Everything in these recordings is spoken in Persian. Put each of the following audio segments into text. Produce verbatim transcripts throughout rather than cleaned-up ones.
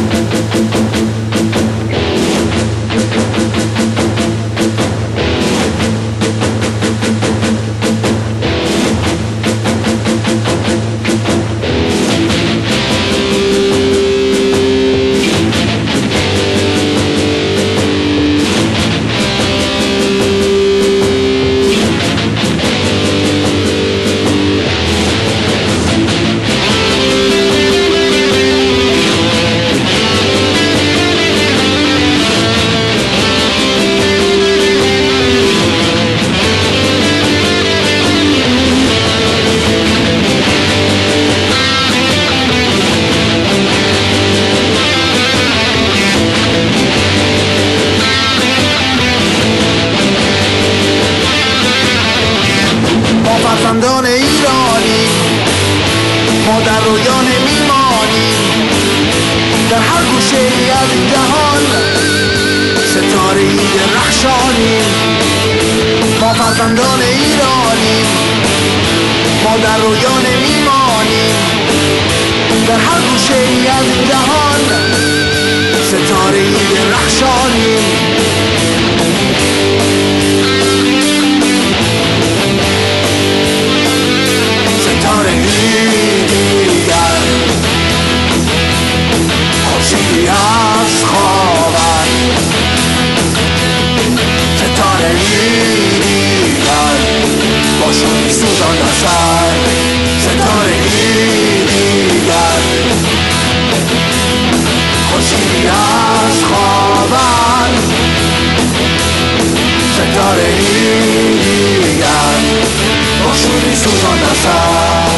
فرزندان ایرانی ما در رویان میمانیم، در هر گوشه ای از این جهان ستاره ای درخشانیم. ما فرزندان ایرانیم ما در رویان میمانیم، در هر گوشه ای از این جهان ستاره ای درخشانیم. خورشیدی از خوابم، ستاره دیگر با شوری سوزان در سر، ستاره دیگر خورشیدی از خوابم، ستاره دیگر با شوری سوزان در سر.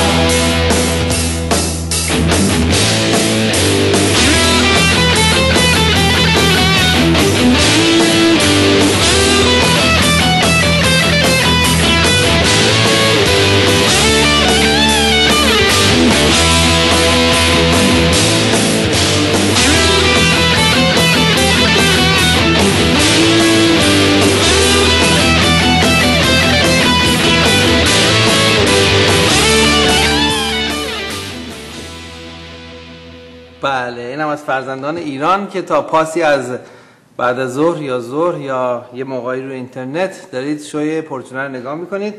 بله، اینم از فرزندان ایران که تا پاسی از بعد از ظهر یا ظهر یا یه موقعی رو اینترنت دارید شوی پورچونه رو نگاه میکنید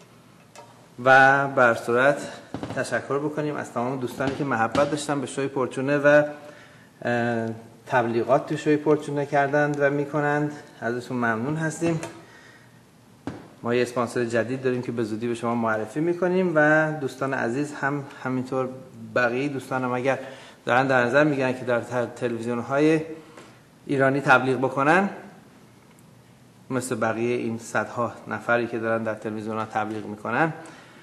و بر صورت تشکر بکنیم از تمام دوستانی که محبت داشتن به شوی پورچونه و تبلیغات تو شوی پورچونه کردند و میکنند. ازشون ممنون هستیم. ما یه اسپانسر جدید داریم که به زودی به شما معرفی میکنیم و دوستان عزیز هم همینطور بقیه دوستانم اگر دارن در نظر میگیرن که در تلویزیون‌های ایرانی تبلیغ بکنن، مثل بقیه این صدها نفری که دارن در تلویزیون‌ها تبلیغ میکنن،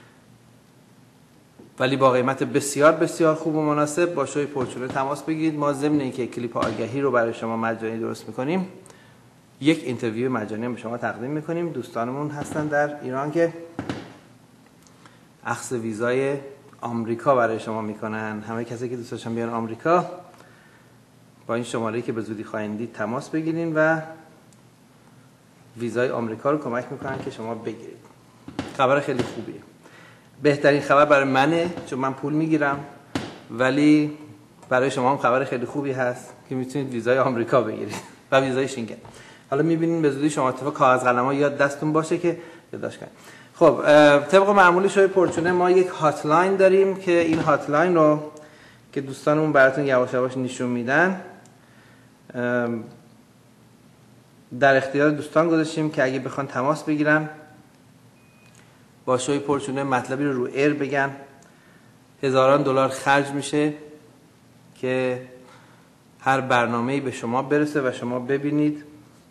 ولی با قیمت بسیار بسیار خوب و مناسب با شوی پورچونه تماس بگیرید. ما ضمن اینکه کلیپ آگهی رو برای شما مجانی درست میکنیم، یک اینترویو مجانی هم به شما تقدیم میکنیم. دوستانمون هستن در ایران که اخذ ویزای آمریکا برای شما میکنن. همه کسی که دوست داشتن بیان آمریکا با این شماره‌ای که به زودی خواهید دید تماس بگیرین و ویزای آمریکا رو کمک میکنن که شما بگیرید. خبر خیلی خوبیه. بهترین خبر برای منه چون من پول میگیرم، ولی برای شما هم خبر خیلی خوبی هست که میتونید ویزای آمریکا بگیرید و ویزای شنگن. حالا میبینین به زودی شما اتفاق کاغذ قلم‌ها یاد دستتون باشه که یادداشت کنید. خب طبق معمول شوی پورچونه ما یک هاتلاین داریم که این هاتلاین رو که دوستانمون براتون یواش یواش نشون میدن در اختیار دوستان گذاشتیم که اگه بخوان تماس بگیرن با شوی پورچونه مطلبی رو رو ایر بگن، هزاران دلار خرج میشه که هر برنامه‌ای به شما برسه و شما ببینید.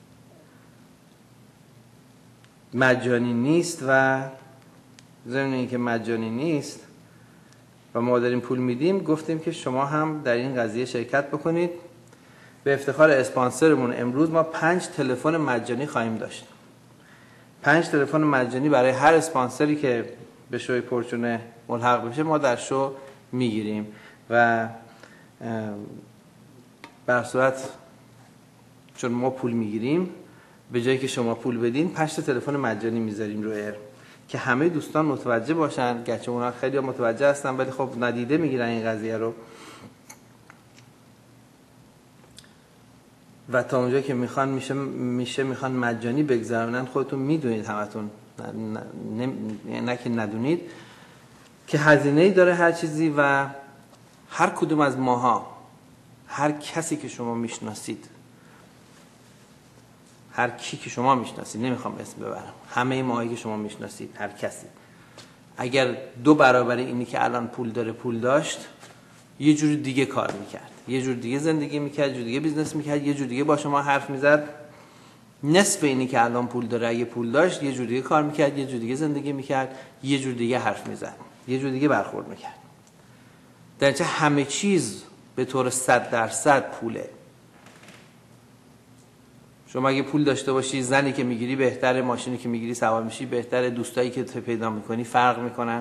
مجانی نیست و ضمن اینکه مجانی نیست و ما داریم پول میدیم، گفتیم که شما هم در این قضیه شرکت بکنید. به افتخار اسپانسرمون امروز ما پنج تلفن مجانی خواهیم داشت. پنج تلفن مجانی برای هر اسپانسری که به شوی پورچونه ملحق بشه ما در شو میگیریم و بر صورت چون ما پول میگیریم به جایی که شما پول بدین پنج تا تلفن مجانی میذاریم رو ایر که همه دوستان متوجه باشن. گرچه اونا خیلی متوجه هستن ولی خب ندیده میگیرن این قضیه رو. و تا اونجا که میخوان میشه میشه میخوان مجانی بگذرونن. خودتون میدونید همتون، نه, نه, نه, نه که ندونید که هزینه‌ای داره هر چیزی و هر کدوم از ماها، هر کسی که شما میشناسید، هر کی که شما میشناسید، نمیخوام اسم ببرم، همه ماهایی که شما میشناسید، هر کسی اگر دو برابر اینی که الان پول داره پول داشت، یه جور دیگه کار میکرد، یه جور دیگه زندگی میکرد، یه جور دیگه بیزنس میکرد، یه جور دیگه با شما حرف میزد. نصف اینی که الان پول داره اگه پول داشت، یه جور دیگه کار میکرد، یه جور دیگه زندگی میکرد، یه جور دیگه حرف میزد، یه جور دیگه برخورد میکرد. در نتیجه همه چیز به طور صد درصد پوله. شما اگه پول داشته باشی، زنی که میگیری بهتره، ماشینی که میگیری سوار میشی بهتره، دوستایی که پیدا میکنی فرق میکنن،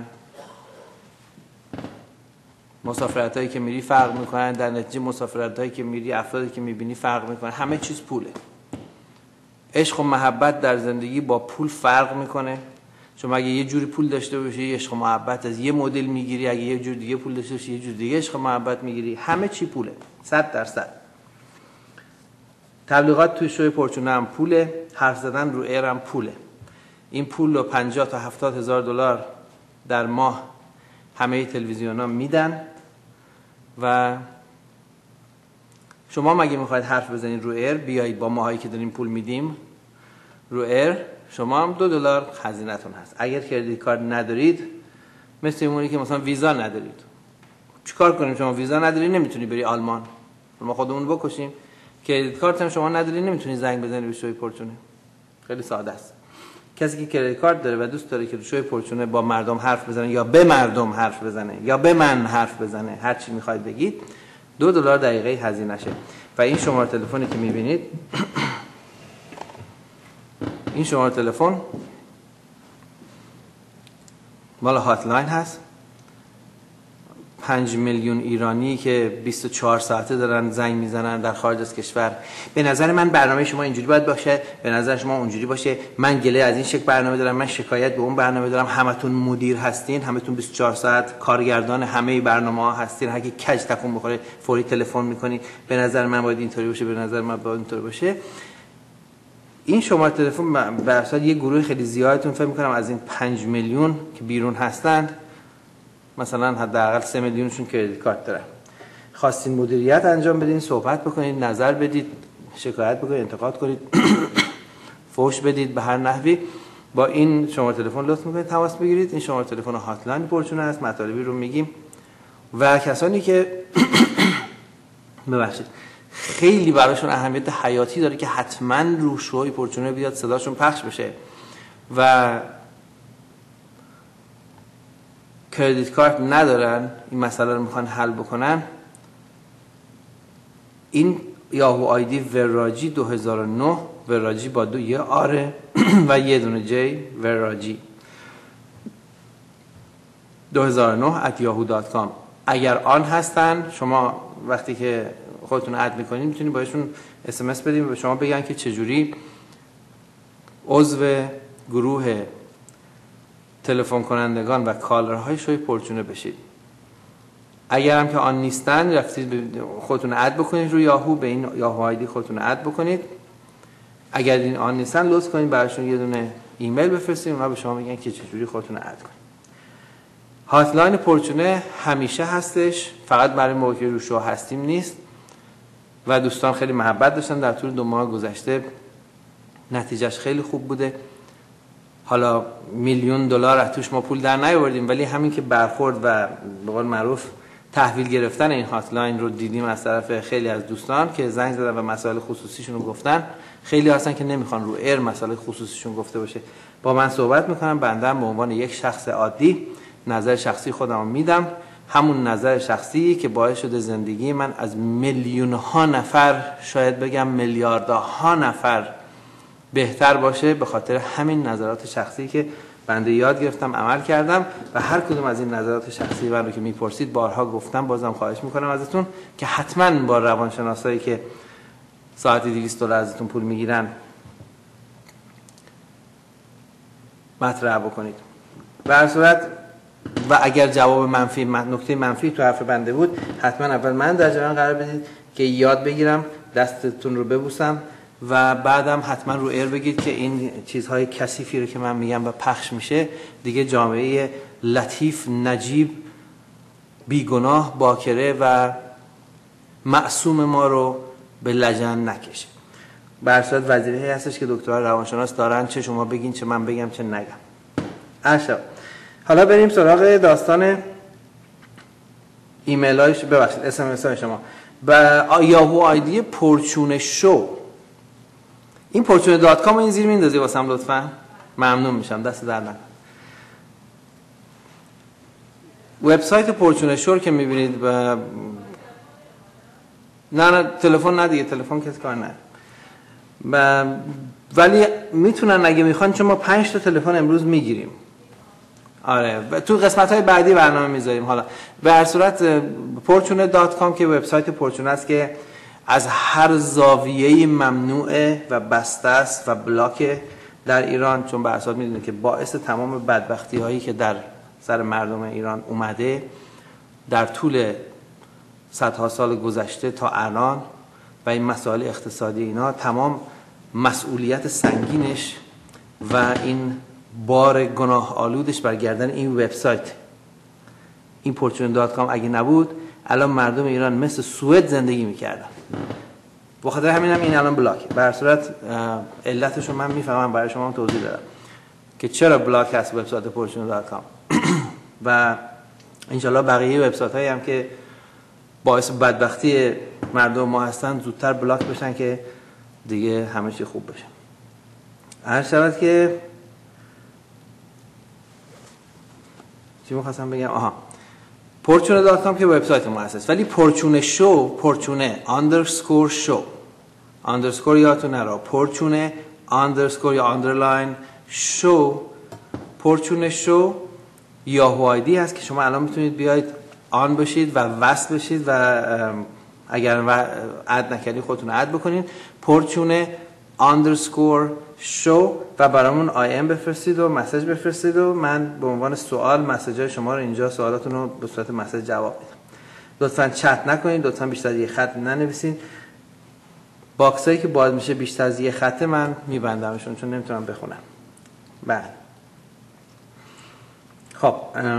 مسافرتایی که میری فرق میکنن، در نتیجه مسافرتایی که میری، افرادی که میبینی فرق میکنن. همه چیز پوله. عشق و محبت در زندگی با پول فرق میکنه. شما اگه یه جوری پول داشته باشی عشق و محبت از یه مدل میگیری، اگه یه جور دیگه پول داشته باشی یه جور دیگه عشق و محبت میگیری. همه چی پوله، صد درصد. تبلیغات توی شوی پرچونه هم پوله، حرف زدن رو ایر هم پوله. این پول رو پنجاه تا هفتاد هزار دلار در ماه همه تلویزیون‌ها میدن و شما مگه میخواید حرف بزنید رو ایر، بیایید با ماهایی که داریم پول میدیم رو ایر، شما هم دو دلار خزینه‌تون هست. اگر کردیت کارت ندارید، مثل اونی که مثلا ویزا ندارید، چیکار کنیم؟ شما ویزا نداری نمیتونی بری آلمان، ما خودمون بکشیم. کردیت کارت هم شما نداری نمیتونی زنگ بزنی به شوی پرچونه. خیلی ساده است. کسی که کردیت کارت داره و دوست داره که شوی پرچونه با مردم حرف بزنه یا به مردم حرف بزنه یا به من حرف بزنه، هر چی میخواید بگید، دو دلار دقیقه هزینه شه. و این شماره تلفنی که میبینید این شماره تلفن مال هاتلاین هست. پنج میلیون ایرانی که بیست و چهار ساعته دارن زنگ میزنن در خارج از کشور. به نظر من برنامه شما اینجوری باید باشه، به نظر شما اونجوری باشه، من گله از این شکل برنامه دارم، من شکایت به اون برنامه دارم. همتون مدیر هستین، همتون بیست و چهار ساعت کارگردان همه برنامه ها هستین. هر کی کج تکون بخوره فوری تلفن میکنی، به نظر من باید اینطوری باشه، به نظر من باید اینطوری باشه. این شماره تلفن به اساس یه گروه خیلی زیادتون فکر میکنم از این پنج میلیون که بیرون هستند، مثلا حداقل سه میلیونشون کردیت کارت دارن. خواستین مدیریت انجام بدین، صحبت بکنید، نظر بدید، شکایت بکنید، انتقاد کنید، فحش بدید به هر نحوی، با این شماره تلفن لطف میکنید تماس بگیرید. این شماره تلفن هاتلاین پرچونه است، مطالبی رو میگیم و کسانی که ببخشید خیلی براشون اهمیت حیاتی داره که حتما رو شوی پرچونه بیاد صداشون پخش بشه و کردیت کارت ندارن، این مسئله رو میخوان حل بکنن، این یاهو آیدی وراجی دو هزار و نه، وراجی با دو یه آره و یه دونه جی، وراجی دو هزار و نه ات یاهو دات کام. اگر آن هستن، شما وقتی که خودتون اد میکنید میتونید باشون اس ام اس بدیم و به شما بگن که چجوری عضو گروه تلفن کنندگان و کالرهای شوی پرچونه بشید. اگر هم که آن نیستن، رفتید خودتون اد بکنید روی یاهو، به این یاهو آیدی خودتون اد بکنید. اگر این آن نیستن، لطف کنید براشون یه دونه ایمیل بفرستید، اونا به شما میگن که چجوری خودتون اد کنید. هاتلاین پرچونه همیشه هستش، فقط برای موقعی که رو شو هستیم نیست و دوستان خیلی محبت داشتن در طول دو ماه گذشته، نتیجهش خیلی خوب بوده. حالا میلیون دلار از توش ما پول در نیاوردیم، ولی همین که برخورد و به قول معروف تحویل گرفتن این هاتلاین رو دیدیم از طرف خیلی از دوستان که زنگ زدن و مسائل خصوصیشون رو گفتن. خیلی هستن که نمیخوان رو ایر مسائل خصوصیشون گفته باشه، با من صحبت میکنم، بنده به عنوان یک شخص عادی نظر شخصی خودم میدم، همون نظر شخصی که باعث شده زندگی من از میلیون ها نفر، شاید بگم میلیاردها نفر بهتر باشه، به خاطر همین نظرات شخصی که بنده یاد گرفتم عمل کردم و هر کدوم از این نظرات شخصی من رو که میپرسید بارها گفتم، بازم خواهش میکنم ازتون که حتما با روانشناسایی که ساعتی دویست دلار ازتون پول میگیرن مطرح بکنید. به هر صورت و اگر جواب منفی، نکته منفی تو حرف بنده بود، حتما اول من در جریان قرار بدید که یاد بگیرم دستتون رو ببوسم و بعدم حتما رو ایر بگید که این چیزهای کثیفی رو که من میگم و پخش میشه دیگه جامعه لطیف، نجیب، بیگناه، باکره و معصوم ما رو به لجن نکشه. به هر صورت وظیفه‌ای هستش که دکترها روانشناس دارن، چه شما بگین چه من بگم چه نگم. عشق. حالا بریم سراغ داستان ایمیل هایش، ببخشید اس ام اس های شما. با یاهو آیدی پرچون شو، این پرچون دات کام این زیر میندازی واسم لطفا، ممنون میشم، دست در نکنه. وبسایت پرچون شو که میبینید با... نه نه تلفن نه دیگه، تلفن کسی کار نه. ب... ولی میتونن اگه میخوان، چون ما پنج تا تلفن امروز میگیریم. آره تو قسمت های بعدی برنامه میذاریم. حالا به هر صورت پرچونه دات کام که وبسایت پرچونه است که از هر زاویه‌ای ممنوعه و بسته است و بلاکه در ایران، چون به اساس میدونید که باعث تمام بدبختی هایی که در سر مردم ایران اومده در طول صدها سال گذشته تا الان و این مسائل اقتصادی اینا، تمام مسئولیت سنگینش و این بار گناه آلودش بر گردن این وبسایت، این پرچون دات کام اگه نبود الان مردم ایران مثل سوئد زندگی میکردن. بخاطر همین هم این الان بلاکه. به هر صورت علتش رو من میفهمم، برای شما هم توضیح دادم که چرا بلاک هست وبسایت پرچون دات کام و انشالله بقیه وبسایت هایی هم که باعث بدبختی مردم ما هستن زودتر بلاک بشن که دیگه همه چی خوب بشه. هر شود که چی می‌خواستم بگم؟ آها، پرچونه دات کام که وبسایت ما هست، ولی پرچونه شو، پرچونه اندرسکور شو، اندرسکور یادتون نره، پرچونه اندرسکور یا اندرلاین شو، پرچونه شو یاهو آیدی هست که شما الان میتونید بیاید آن بشید و وصل بشید و اگر اد نکردید خودتون اد بکنید، پرچونه اندرسکور شو و برامون آی ام بفرستید و مسیج بفرستید و من به عنوان سوال مسیجای شما رو اینجا سوالاتون رو به صورت مسیج جواب میدم. لطفاً چت نکنید، لطفاً بیشتر از یک خط ننویسید. باکسایی که باز میشه بیشتر از یک خط من میبندمشون چون نمیتونم بخونم. بله. خب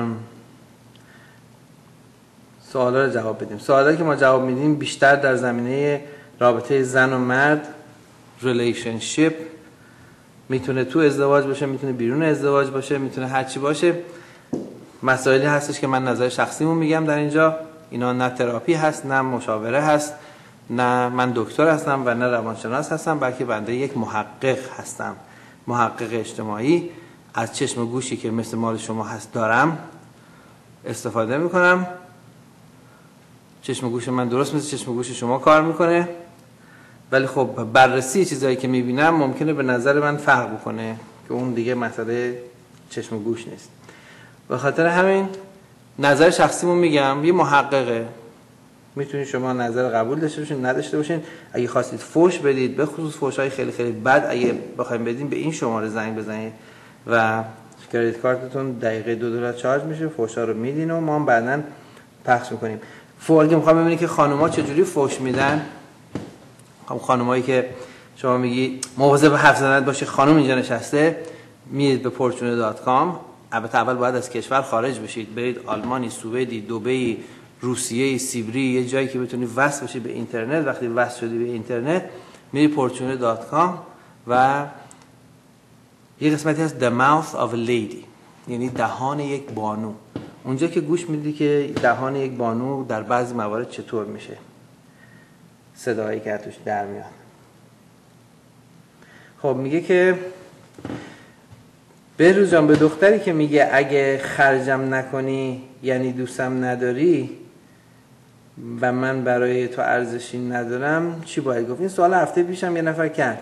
سوالا رو جواب بدیم. سوالایی که ما جواب میدیم بیشتر در زمینه رابطه زن و مرد، ریلیشنشیپ، میتونه تو ازدواج باشه، میتونه بیرون ازدواج باشه، میتونه هر چی باشه. مسائلی هستش که من نظر شخصیمو میگم در اینجا. اینا نه تراپی هست، نه مشاوره هست، نه من دکتر هستم و نه روانشناس هستم، بلکه بنده یک محقق هستم، محقق اجتماعی. از چشم و گوشی که مثل مال شما هست دارم استفاده میکنم. چشم و گوش من درست مثل چشم و گوش شما کار میکنه، ولی خب بررسی چیزایی که میبینم ممکنه به نظر من فرق بکنه که اون دیگه مسئله چشم و گوش نیست. به خاطر همین نظر شخصیمو میگم، یه محققه، میتونید شما نظر قبول داشته باشین نداشته باشین. اگه خواستید فوش بدید، به خصوص فوشای خیلی خیلی بد اگه بخواید بدین، به این شماره زنگ بزنید و کریدیت کارتتون دقیقه دو دلار چارج میشه، فوشا رو میدین و ما هم بعداً پخش میکنیم. فوق میخوام ببینید که خانوما چجوری فوش میدن. خب خانمایی که شما میگی مواظب حرف زدن باشی، خانم اینجا نشسته، میرید به پرچونه دات کام. البته اول باید از کشور خارج بشید، برید آلمانی، سوئدی، دبی، روسیه، سیبری، یه جایی که بتونی وصل بشی به اینترنت. وقتی وصل شدی به اینترنت میری پرچونه دات کام و یه قسمتی هست The Mouth of a Lady، یعنی دهان یک بانو. اونجا که گوش میدی که دهان یک بانو در بعضی موارد چطور میشه، صدایی که توش در میاد. خب میگه که بهروز جان، به دختری که میگه اگه خرجم نکنی یعنی دوستم نداری و من برای تو ارزشی ندارم چی باید گفت؟ این سوال هفته پیشم یه نفر کرد.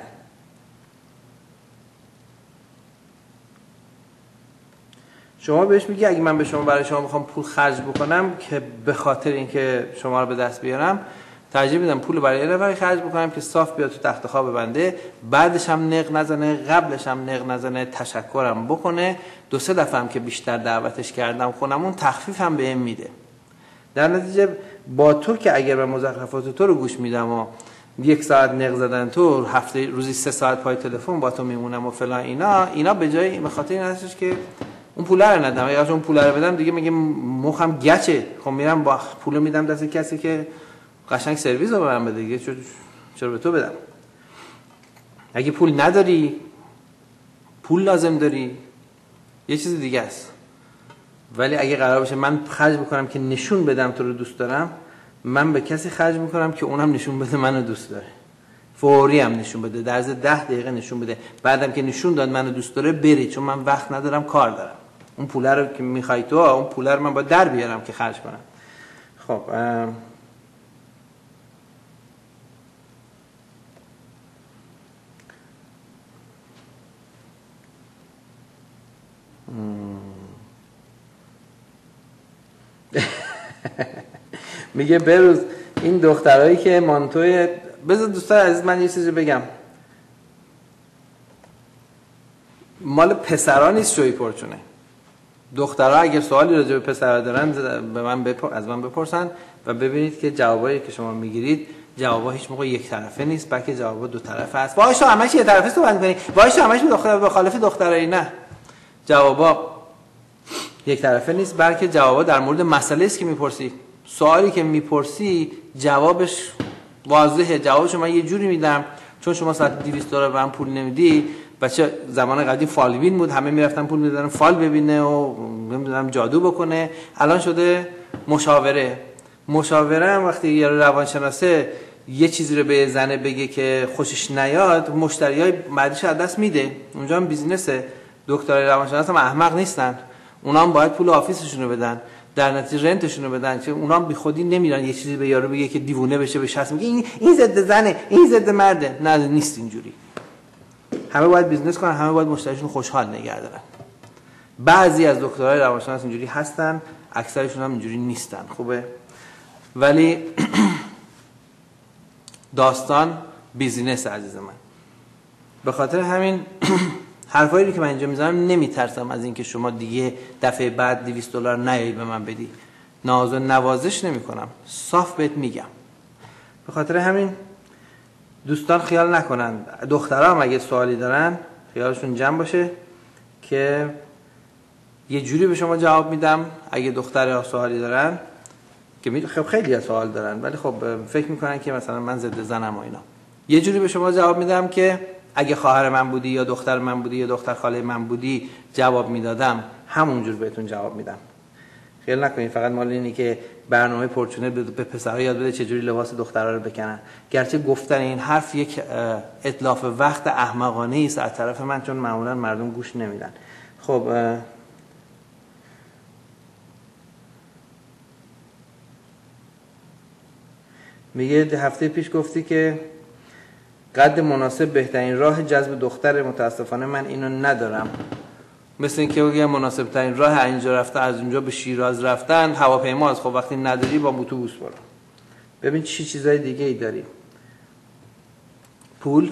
شما بهش میگی اگه من به شما برای شما بخوام پول خرج بکنم که به خاطر اینکه شما رو به دست بیارم، ترجیح میدم پول برای یه نفر خرج بکنم که صاف بیاد تو تخت خواب بنده، بعدش هم نق نزنه، قبلش هم نق نزنه، تشکرم بکنه، دو سه دفعه هم که بیشتر دعوتش کردم خونمون تخفیف هم بهم میده. در نتیجه با تو که اگر به مزخرفات تو رو گوش میدم و یک ساعت نق زدن تو، هفته روزی سه ساعت پای تلفن با تو میمونم و فلان، اینا اینا به جای به خاطر این هستش که اون پول رو ندم. اگه اون پول رو بدم دیگه میگه مخم گچه، خب میرم با پول میدم دست کسی که قشنگ سرویس رو برام بده دیگه، چرا چرا به تو بدم؟ اگه پول نداری، پول لازم داری، یه چیز دیگه است. ولی اگه قرار باشه من خرج بکنم که نشون بدم تو رو دوست دارم، من به کسی خرج میکنم که اونم نشون بده منو دوست داره، فوری هم نشون بده، در عرض ده دقیقه نشون بده، بعدم که نشون داد منو دوست داره بری، چون من وقت ندارم، کار دارم. اون پول رو که میخوای تو، اون پول رو من با در بیارم که خرج کنم. خب میگه بروز این دخترایی که مانتوی، بذار دوستان عزیز من یه چیزی بگم، مال پسرا نیست شوی پرچونه. دخترها اگر سوالی راجع به پسرا دارن به من بپر... از من بپرسن و ببینید که جوابایی که شما میگیرید جوابا هیچ موقع یک طرفه نیست، بلکه جوابا دو طرفه است. وایس تو همش یه طرفه صحبت می‌کنی، وایس تو همش دختر مخالف دخترایی، نه، جوابا یک طرفه نیست، بلکه جوابا در مورد مسئله است که میپرسی. سوالی که میپرسی جوابش واضحه، جوابشو من یه جوری میدم، چون شما ساعت دویست دلار به من پول نمیدی. بچه زمان قدیم فالبین بود، همه میرفتن پول میدادن فال ببینه و نمیدونم جادو بکنه. الان شده مشاوره. مشاوره هم وقتی یه روانشناسه یه چیزی رو به زنه بگه که خوشش نیاد، مشتریای بعدش از دست میده. اونجا هم بیزینسه. دکترای روانشناس هم احمق نیستن، اونا هم باید پول آفیسشون رو بدن، در نتیجه رنتشون رو بدن، چه اونا هم بی خودی نمیرن یه چیزی به یارو بگه که دیوونه بشه، به شخص میگه این این ضد زنه، این ضد مرده. نه، نیست اینجوری. همه باید بیزنس کنن، همه باید مشتریشون خوشحال نگه دارن. بعضی از دکترای روانشناس اینجوری هستن، اکثرشون هم اینجوری نیستن. خوبه؟ ولی داستان بیزینس عزیز من. به خاطر همین حرفایی که من اینجا میزنم نمیترسم از اینکه شما دیگه دفعه بعد دویست دلار نیایی به من بدی. ناز و نوازش نمیکنم، صاف بهت میگم. به خاطر همین دوستان خیال نکنن، دخترها هم اگه سوالی دارن خیالشون جمع باشه که یه جوری به شما جواب میدم. اگه دخترها سوالی دارن که می خب خیلی سوال دارن، ولی خب فکر میکنن که مثلا من ضد زنم و اینا، یه جوری به شما جواب میدم که اگه خواهر من بودی یا دختر من بودی یا دختر خاله من بودی جواب میدادم، همونجور بهتون جواب میدم. خیال نکنید فقط مال اینی که برنامه پرچونه به پسرها یاد بده چجوری لباس دخترها رو بکنن. گرچه گفتن این حرف یک اتلاف وقت احمقانه است از طرف من، چون معمولا مردم گوش نمیدن. خب میگه هفته پیش گفتی که قد مناسب بهترین راه جذب دختر، متاسفانه من اینو ندارم. مثل اینکه بگم مناسب ترین راه اینجا رفتن، از اونجا به شیراز رفتن هواپیما است. خب وقتی نداری با اتوبوس برو. ببین چی چیزای دیگه ای داری. پول،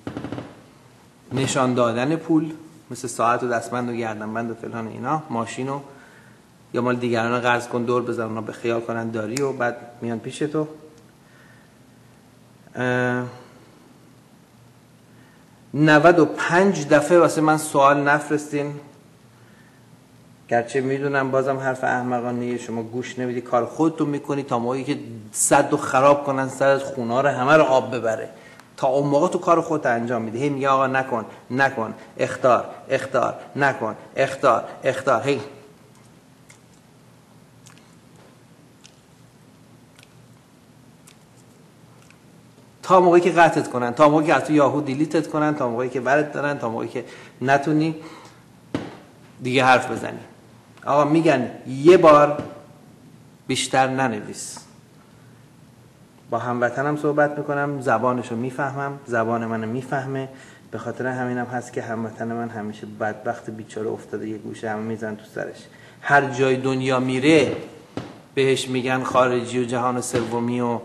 نشان دادن پول، مثل ساعت و دستبند و گردنبند و فلان اینا، ماشینو یا مال دیگران قرض کن دور بزن اونا به خیال کنن داری و بعد میان پیش تو. نود و پنج دفعه واسه من سوال نفرستین، گرچه میدونم بازم حرف احمقانه شما گوش نمیدی، کار خودتون میکنی تا موقعی که صد و خراب کنن سر از خونا رو همه رو آب ببره، تا اون موقع تو کار خودت انجام میدی. هی میگه آقا نکن نکن، اخطار اخطار، نکن اخطار اخطار. هی تا موقعی که قطعت کنن، تا موقعی که از تو یاهو دیلیتت کنن، تا موقعی که برات دارن، تا موقعی که نتونی دیگه حرف بزنی. آقا میگن یه بار بیشتر ننویس. با هموطنم صحبت میکنم، زبانشو میفهمم، زبان منو میفهمه. به خاطر همینم هست که هموطن من همیشه بدبخت بیچاره افتاده یه گوشه، همه میزن تو سرش. هر جای دنیا میره بهش میگن خارجی و جهان سومی و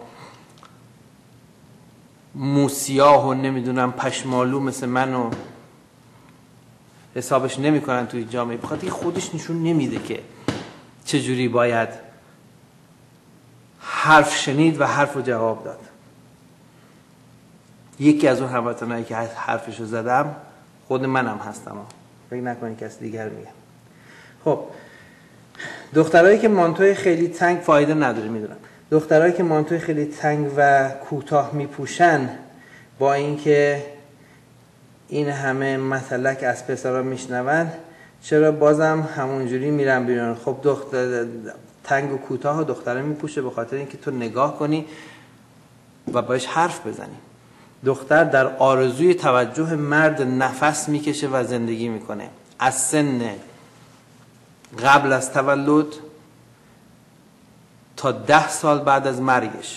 موسیاه و نمیدونم پشمالو مثل من و حسابش نمی کنن توی جامعه، بخاطر خودش نشون نمیده که چجوری باید حرف شنید و حرف رو جواب داد. یکی از اون هموطنایی که حرفشو زدم خود منم هستم، فکر نکنید کسی دیگر میگم. خب دخترایی که مانتوی خیلی تنگ فایده نداره میدونم، دخترایی که مانتوی خیلی تنگ و کوتاه میپوشن با اینکه این همه مثلک از پسرا میشنون چرا بازم همونجوری میرن بیرون؟ خب دختر تنگ و کوتاه و دختره میپوشه به خاطر اینکه تو نگاه کنی و باش حرف بزنی. دختر در آرزوی توجه مرد نفس میکشه و زندگی میکنه از سن قبل از تولد تا ده سال بعد از مرگش.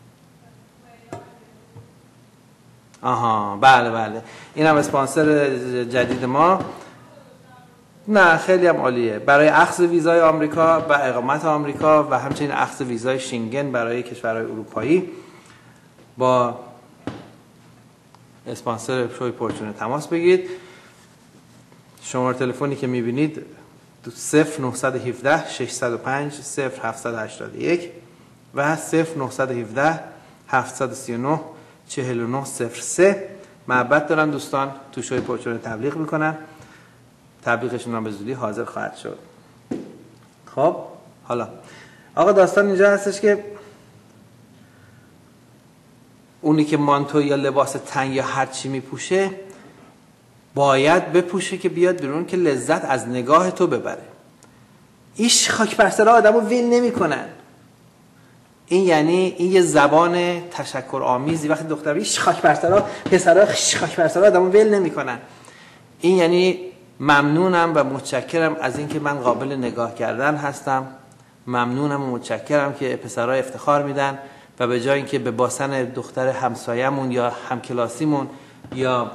آها بله بله، این هم اسپانسر جدید ما. نه خیلی هم عالیه برای اخذ ویزای آمریکا و اقامت آمریکا و همچنین اخذ ویزای شنگن برای کشورهای اروپایی. با اسپانسر شوی پورچونه تماس بگیرید. شماره تلفنی که میبینید صفر نه یک هفت شش صفر پنج صفر هفت هشت یک و صفر نه یک هفت هفت سه نه چهل و نه صفر سه. محبت دارن دوستان، تو شوی پورچونه تبلیغ میکنن، تبلیغشون هم به زودی حاضر خواهد شد. خب حالا آقا داستان اینجا هستش که اونی که مانتو یا لباس تنگ یا هر چی میپوشه باید بپوشه که بیاد بیرون که لذت از نگاه تو ببره. ایش خاک بر سر آدمو ول نمیکنن. این یعنی این یه زبان تشکر آمیزی وقتی دختر ایش خاک بر سر پسرا ایش خاک بر سر آدمو ول نمیکنن. این یعنی ممنونم و متشکرم از اینکه من قابل نگاه کردن هستم، ممنونم و متشکرم که پسرها افتخار میدن و به جای اینکه به باسن دختر همسایمون یا همکلاسیمون یا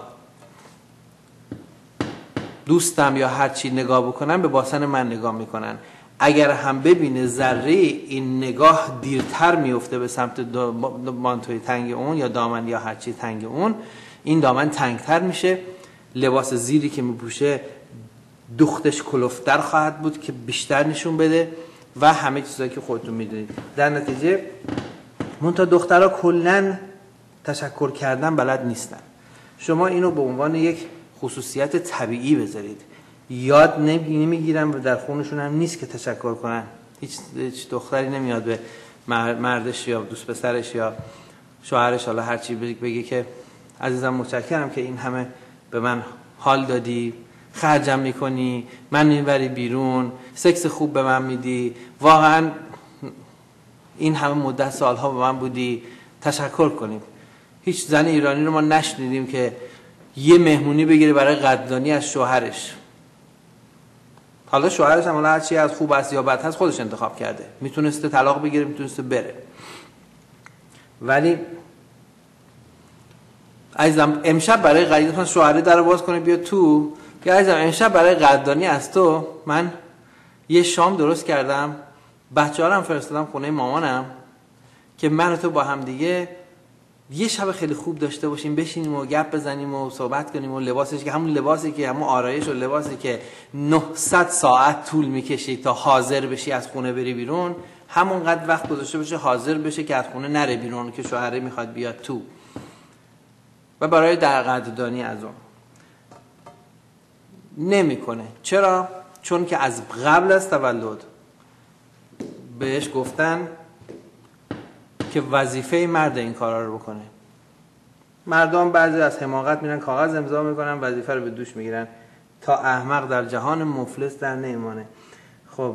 دوستم یا هر چی نگاه بکنن به باسن من نگاه میکنن. اگر هم ببینه ذره این نگاه دیرتر میفته به سمت مانتوی تنگ اون یا دامن یا هر چی تنگ اون، این دامن تنگتر میشه، لباس زیری که میپوشه دختش کلفتر خواهد بود که بیشتر نشون بده و همه چیزایی که خودتون میدونید. در نتیجه منتها دخترها کلن تشکر کردن بلد نیستن. شما اینو به عنوان یک خصوصیت طبیعی بذارید، یاد نمیگیرن و در خونشون هم نیست که تشکر کنن. هیچ, هیچ دختری نمیاد به مردش یا دوست پسرش یا شوهرش حالا هر چی بگه که عزیزم متشکرم که این همه به من حال دادی، خرجم میکنی، من میبری بیرون، سکس خوب به من میدی، واقعا این همه مدت سالها به من بودی، تشکر کنیم. هیچ زن ایرانی رو ما نشنیدیم که یه مهمونی بگیره برای قدردانی از شوهرش. حالا شوهرش هم هر چی از خوب است یا بد هست خودش انتخاب کرده، میتونسته طلاق بگیره، میتونسته بره. ولی عزیزم امشب برای قدردانی شوهره در باز کنه بیا تو که عزیزم امشب برای قدردانی از تو من یه شام درست کردم، بچه‌ها رو هم فرستادم خونه مامانم که من و تو با هم دیگه یه شب خیلی خوب داشته باشیم، بشینیم و گپ بزنیم و صحبت کنیم و لباسش که همون لباسی که همون آرایش و لباسی که نهصد ساعت طول میکشی تا حاضر بشی از خونه بری بیرون، همونقدر وقت گذاشته باشه حاضر بشه که از خونه نره بیرون که شوهره میخواد بیاد تو. و برای در قدردانی از اون نمیکنه. چرا؟ چون که از قبل از تولد بهش گفتن که وظیفه مرد این کارا رو بکنه. مردم بعضی از حماقت میرن کاغذ امضا میکنن، وظیفه رو به دوش میگیرن تا احمق در جهان مفلس در نمیمانه. خب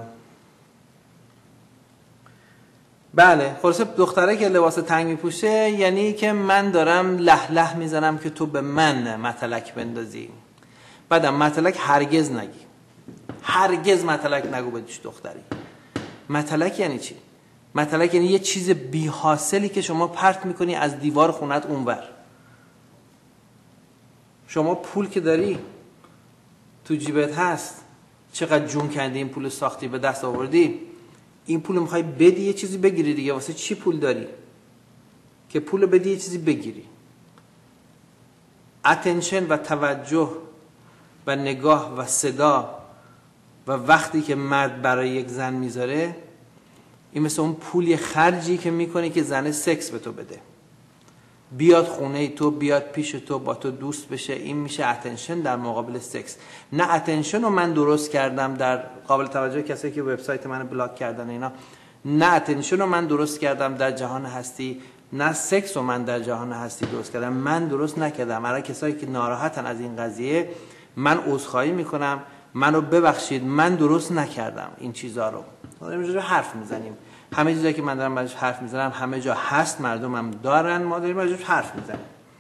بله، خلاصه دختره که لباس تنگ میپوشه یعنی که من دارم له له میزنم که تو به من متلک بندازی. بعدم متلک هرگز نگی، هرگز متلک نگو به دختری. متلک یعنی چی؟ متلک یعنی یه چیز بی حاصلی که شما پرت میکنی از دیوار خونت اونور. شما پول که داری تو جیبت هست، چقدر جون کندی این پول ساختی به دست آوردی، این پول میخوای بدی یه چیزی بگیری دیگه. واسه چی پول داری؟ که پول بدی یه چیزی بگیری. اتنشن و توجه و نگاه و صدا و وقتی که مرد برای یک زن میذاره، این مثل اون پولی خرجی که میکنی که زن سکس به تو بده. بیاد خونه تو، بیاد پیش تو، با تو دوست بشه. این میشه اتنشن در مقابل سکس. نه اتنشن رو من درست کردم در قابل توجه کسایی که وبسایت منو بلاک کردن اینا، نه اتنشن رو من درست کردم در جهان هستی، نه سکس رو من در جهان هستی درست کردم. من درست نکردم. برای کسایی که ناراحتن از این قضیه من عذرخواهی میکنم، منو ببخشید، من درست نکردم این چیزا رو. داریم اینجوری حرف میزنیم. همه چیزایی که من دارم ازش حرف میزنم همه جا هست، مردم هم دارن، ما داریم ازش حرف میزنیم.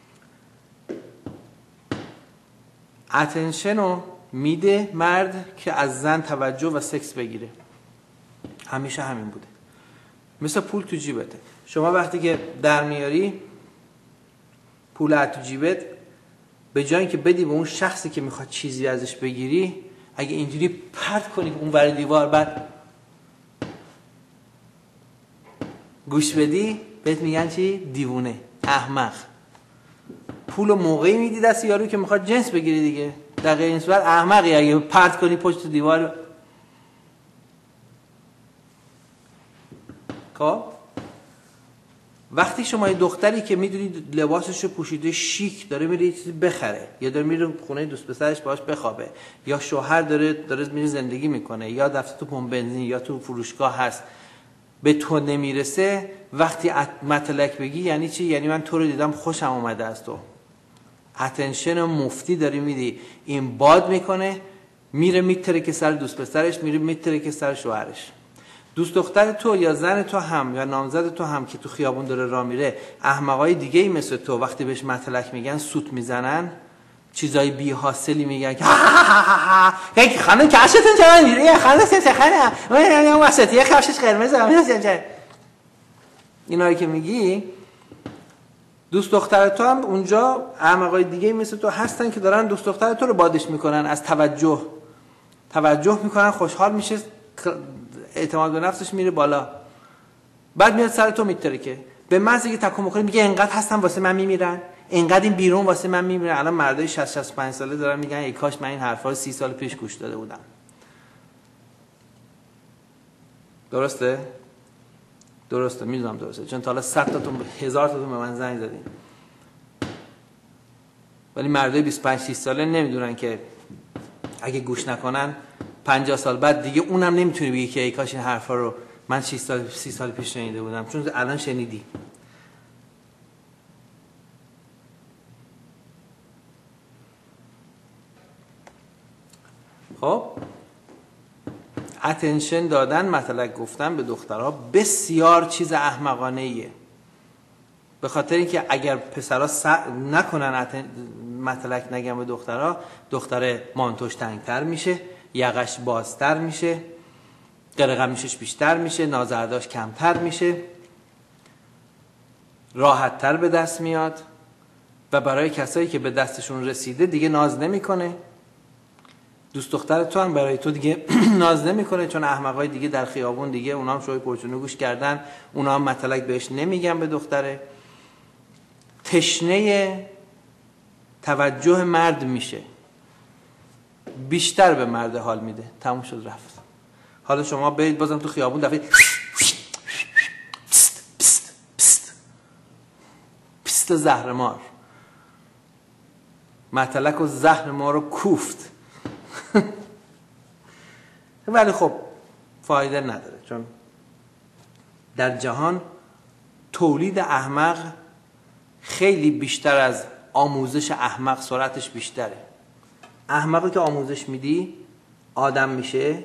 اتنشن رو میده مرد که از زن توجه و سکس بگیره. همیشه همین بوده. مثل پول تو جیبته. شما وقتی که در میاری پول تو جیبت، به جای اینکه بدی به اون شخصی که میخواد چیزی ازش بگیری، اگه اینجوری پرت کنی اون ور دیوار، بعد گوش بدی، بهت میگن چی؟ دیوونه، احمق. پولو موقعی میدی دست یارو که میخواد جنس بگیری دیگه. در غیر این صورت احمقی اگه پرت کنی پشت دیوار. خب وقتی شما یه دختری که میدونی لباسشو پوشیده شیک داره میره یه چیزی بخره، یا داره میره خونه دوست پسرش باهاش بخوابه، یا شوهر داره داره میره زندگی میکنه، یا دفتر تو پمپ بنزین یا تو فروشگاه هست، به تو نمیرسه، وقتی مطلق بگی یعنی چی؟ یعنی من تو رو دیدم خوشم اومده از تو. اتنشن مفتی داری میدی. این باد میکنه، میره میتره که سر دوست پسرش، میره میتره که سر شوهرش. دوست دختر تو یا زن تو هم یا نامزد تو هم که تو خیابون داره راه میره، احمقای دیگه ای مثل تو وقتی بهش مطلق میگن سوت میزنن، چیزای بی حاصلی میگن که یک خانم کفشتون چرا میره، خانم سه خانم اون وسطی کفشش قرمزه. اینایی که میگی دوست دختر تو هم اونجا احمقای دیگه ای مثل تو هستن که دارن دوست دختر تو رو بادش میکنن، از توجه توجه میکنن، خوشحال میشه، اعتماد به نفسش میره بالا، بعد میاد سر تو میترکه. به محض اینکه تکون بخوره میگه انقدر هستن واسه من میمیرن، انقدر این بیرون واسه من میمیرن. الان مردای شصت شصت و پنج ساله دارن میگن ای کاش من این حرفا رو سی سال پیش گوش داده بودم. درسته؟ درسته، میدونم درسته، چون تا حالا صد تاتون هزار تاتون به من زنگ زدین. ولی مردای بیست و پنج شصت ساله نمیدونن که اگه گوش نکنن پنجاه سال بعد دیگه اونم نمیتونی بگی که ای کاش این حرفا رو من شش سال سی سال پیش شنیده بودم، چون الان شنیدی. خب اتنشن دادن، مطلق گفتن به دخترها بسیار چیز احمقانه ایه. به خاطر اینکه اگر پسرها س... نکنن اتن... مطلق نگن به دخترها، دختر مانتوش تنگتر میشه، یقش بازتر میشه، قرقمیشش بیشتر میشه، نازرداش کمتر میشه، راحتتر به دست میاد و برای کسایی که به دستشون رسیده دیگه ناز نمیکنه. دوست دختر تو هم برای تو دیگه ناز نمیکنه، چون احمقای دیگه در خیابون دیگه اونا هم شوی پرچونه گوش کردن، اونا هم مطلق بهش نمیگن به دختره. تشنه توجه مرد میشه، بیشتر به مرد حال میده. تموم شد رفت. حالا شما برید بازم تو خیابون دفعه پست پست پست پست زهر مار، مطلق و زهر ما رو کوفت. ولی خب فایده نداره، چون در جهان تولید احمق خیلی بیشتر از آموزش احمق سرعتش بیشتره. احمقی که آموزش میدی آدم میشه،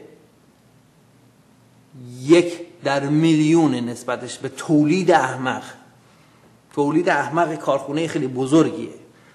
یک در میلیون نسبتش به تولید احمق. تولید احمق کارخونه خیلی بزرگیه.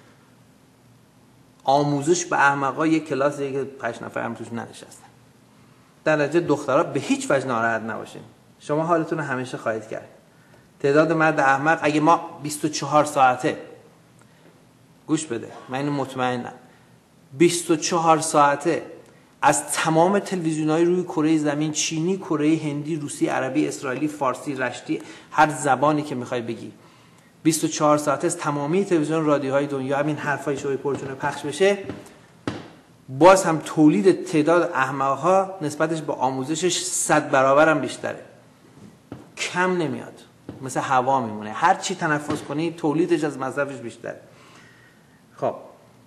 آموزش به احمقا یک کلاسیه که پنج نفر هم توش ننشستن. در نتیجه دخترها به هیچ وجه ناراحت نباشین، شما حالتون رو همیشه خواهید کرد. تعداد مرد احمق اگه ما بیست و چهار ساعته، گوش بده من اینو مطمئنم، بیست و چهار ساعته از تمام تلویزیون‌های روی کره زمین، چینی، کره هندی، روسی، عربی، اسرائیلی، فارسی، رشتی، هر زبانی که میخوای بگی، بیست و چهار ساعته از تمامی تلویزیون رادیوهای دنیا همین حرفای شوی پرچونه پخش بشه، باز هم تولید تعداد احمق‌ها نسبتش به آموزشش صد برابر هم بیشتره، کم نمیاد. مثل هوا میمونه، هر چی تنفس کنی تولیدش از مصرفش بیشتره. خب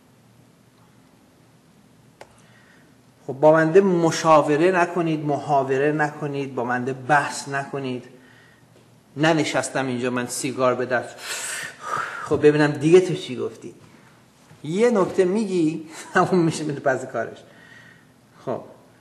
خب با بنده مشاوره نکنید، محاوره نکنید، با بنده بحث نکنید. ننشستم اینجا من سیگار به دست خب ببینم دیگه تو چی گفتی، یه نکته میگی همون میشه میره پس کارش. خب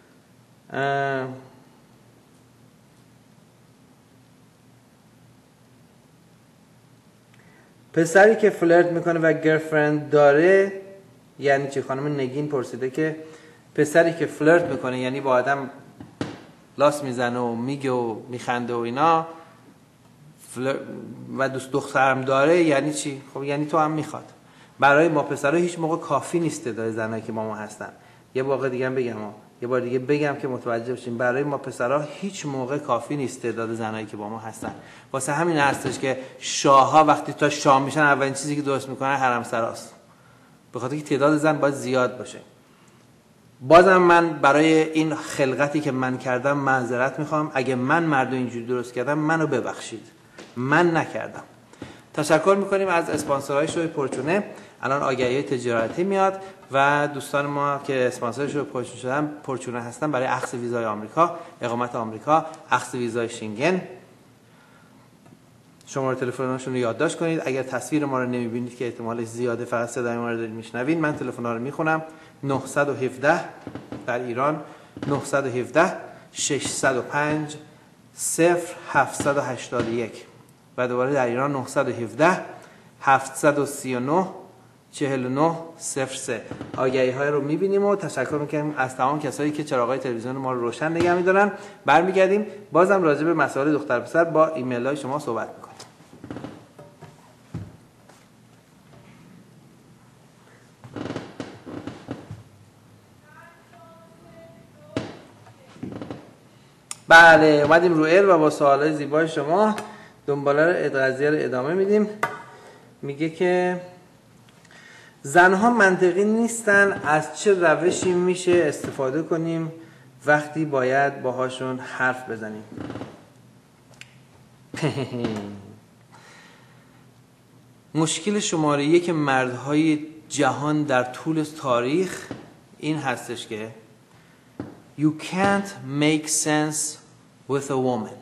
پسری که فلرت میکنه و گرفرند داره یعنی چی؟ خانم نگین پرسیده که پسری که فلرت میکنه یعنی با آدم لاس میزنه و میگه و میخنده و اینا فلر... و دوست دخترم داره یعنی چی؟ خب یعنی تو هم میخواد. برای ما پسرها هیچ موقع کافی نیست تعداد زنایی که با ما هستن. یه واقعه دیگه هم بگم ها. یه بار دیگه بگم که متوجه بشین، برای ما پسرها هیچ موقع کافی نیست تعداد زنایی که با ما هستن. واسه همین هستش که شاه‌ها وقتی تا شاه میشن اولین چیزی که درست میکنن حرم سراست، به خاطر که تعداد زن باید زیاد باشه. بازم من برای این خلقتی که من کردم معذرت میخوام. اگه من مردو اینجوری درست کردم منو ببخشید، من نکردم. تشکر میکنیم از اسپانسرهای شو پرچونه. الان آگهی تجارتی میاد و دوستان ما که اسپانسر شو پرچونه شدن پرچونه هستن برای اخذ ویزای آمریکا، اقامت آمریکا، اخذ ویزای شنگن. شماره تلفنشون رو یادداشت کنید. اگر تصویر ما رو نمیبینید که احتمالش زیاده، فقط صدای ما رو دارید میشنوید، من تلفن‌ها رو میخونم. نه یک هفت در ایران نه یک هفت شش صفر پنج صفر هفت هشت یک و دوباره در ایران نه یک هفت هفت سه نه چهل و نه صفر سه. آگهی های رو میبینیم و تشکر میکنیم از تمام کسایی که چراغای تلویزیون ما رو روشن نگه میدارن. برمیگردیم بازم راجع به مسائل دختر پسر با ایمیل های شما صحبت میکنیم. بله اومدیم رو ایر و با سوالای زیبای شما دنباله قضیه رو ادامه میدیم. میگه که زنها منطقی نیستن، از چه روشی میشه استفاده کنیم وقتی باید باهاشون حرف بزنیم؟ مشکل شماره یک مردهای جهان در طول تاریخ این هستش که You can't make sense with a woman.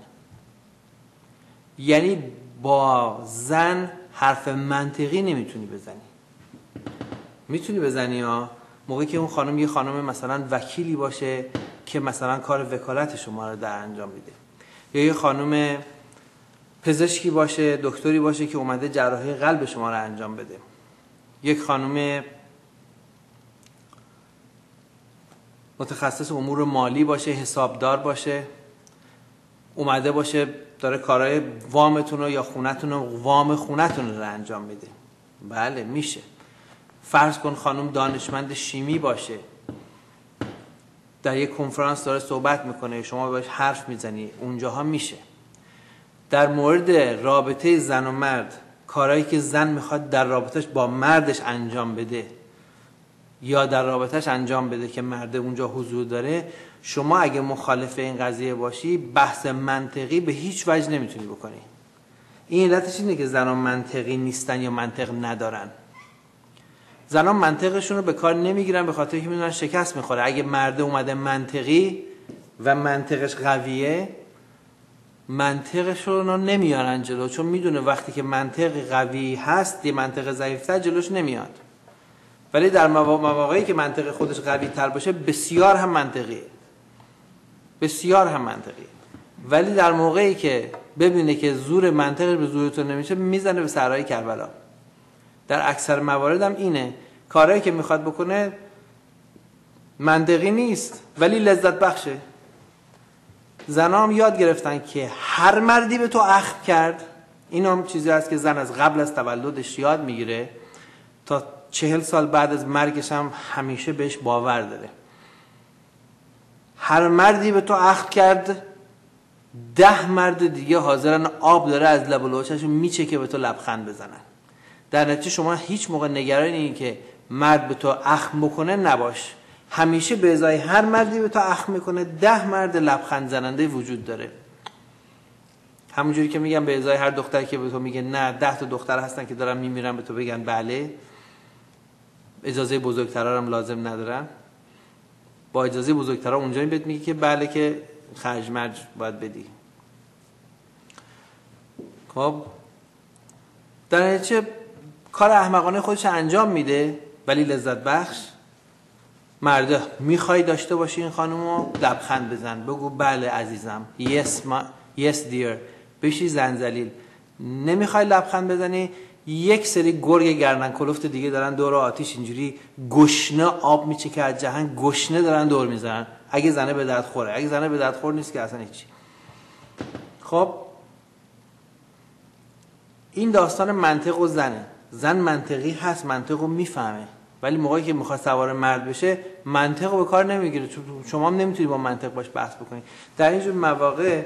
یعنی با زن حرف منطقی نمیتونی بزنی. میتونی بزنی ها موقعی که اون خانم یه خانم مثلا وکیلی باشه که مثلا کار وکالت شما رو در انجام میده، یا یه خانم پزشکی باشه، دکتری باشه که اومده جراحی قلب شما رو انجام بده، یک خانم متخصص امور مالی باشه، حسابدار باشه، اومده باشه داره کارهای وامتون رو یا خونتون رو وام خونتون رو انجام میده. بله میشه. فرض کن خانم دانشمند شیمی باشه، در یک کنفرانس داره صحبت میکنه، شما باش حرف میزنی، اونجاها میشه. در مورد رابطه زن و مرد، کارهایی که زن میخواد در رابطش با مردش انجام بده یا در رابطش انجام بده که مرد اونجا حضور داره، شما اگه مخالف این قضیه باشی بحث منطقی به هیچ وجه نمیتونی بکنی. این علتش اینه که زنان منطقی نیستن یا منطق ندارن. زنان منطقشون رو به کار نمیگیرن به خاطر که میدونن شکست میخوره. اگه مرد اومده منطقی و منطقش قویه، منطقشون رو نمیارن جلو، چون میدونه وقتی که منطق قوی هست یه منطق ضعیفتر جلوش نمیاد. ولی در مواقعی که منطق خودش قوی تر باشه بسیار هم منطقیه، بسیار هم منطقیه. ولی در موقعی که ببینه که زور منطق به زور تو نمیشه، میزنه به صحرای کربلا. در اکثر موارد هم اینه، کارهایی که میخواد بکنه منطقی نیست ولی لذت بخشه. زنها هم یاد گرفتن که هر مردی به تو اخم کرد، این هم چیزی هست که زن از قبل از تولدش یاد میگیره تا چهل سال بعد از مرگش هم همیشه بهش باور داره. هر مردی به تو اخم کرد، ده مرد دیگه حاضرن آب داره از لب و لوچه‌شون میچه که به تو لبخند بزنن. در نتیجه شما هیچ موقع نگران این که مرد به تو اخم بکنه نباش. همیشه به ازای هر مردی به تو اخم میکنه ده مرد لبخند زننده وجود داره. همونجوری که میگم به ازای هر دختری که به تو میگه نه، ده تا دختر هستن که دارن میمیرن به تو بگن بله، اجازه بزرگترا هم لازم ندارن، با اجازه بزرگترا اونجایی بهت میگه که بله که خرج مرج باید بدی. خب در نتیجه کار احمقانه خودش انجام میده ولی لذت بخش. مرده میخوای داشته باشی این خانومو، لبخند بزن، بگو بله عزیزم، yes ما yes dear، بشی زنجلیل. نمیخوای لبخند بزنی، یک سری گرگ گردن کلفت دیگه دارن دور آتیش اینجوری گشنه آب میچه که از جهان گشنه دارن دور میزنن. اگه زنه به درد خوره، اگه زنه به درد خور نیست که اصلا هیچی. خب این داستان منطق و زنه. زن منطقی هست، منطق رو میفهمه، ولی موقعی که میخواد سوار مرد بشه منطق رو به کار نمیگیره. شما هم نمیتونید با منطق باش بحث بکنید. در اینجور مواقع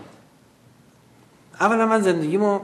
اولا من زندگیمو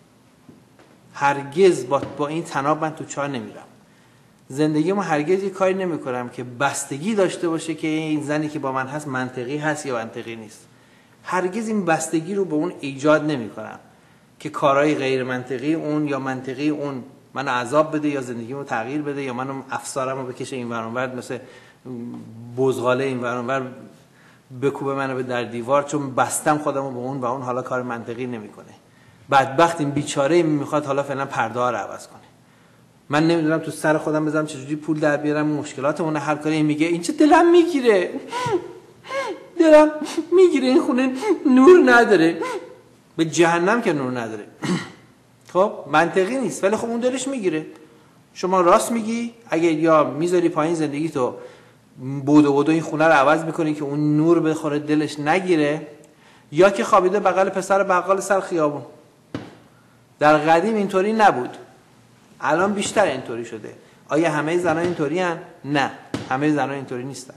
هرگز با, با این تناب من تو چاه نمیرم. زندگیمو هرگز یه کاری نمیکنم که بستگی داشته باشه که این زنی که با من هست منطقی هست یا منطقی نیست. هرگز این بستگی رو به اون ایجاد نمیکنم که کارهای غیر منطقی اون یا منطقی اون منو عذاب بده یا زندگیمو تغییر بده یا منو افسارمو بکشه این ور اون ور، مثل بزغاله این ور اون ور بکوبه منو به در دیوار، چون بستم خودمو به اون و اون حالا کار منطقی نمیکنه. بدبخت این بیچاره میخواد حالا فعلا پرده ها رو عوض کنه. من نمیدونم تو سر خودم بذارم چجوری پول در بیارم مشکلاتمون هر کاری. این میگه این چه دلم میگیره، دلم میگیره این خونه نور نداره. به جهنم که نور نداره. خب منطقی نیست ولی خب اون دلش میگیره. شما راست میگی، اگه یا میذاری پایین زندگی تو بودو بودو این خونه رو عوض میکنی که اون نور بخوره دلش نگیره، یا که خوابیده بغل پسر بغل سر خیابون. در قدیم اینطوری نبود، الان بیشتر اینطوری شده. آیا همه زنان اینطوری هن؟ نه، همه زنان اینطوری نیستن.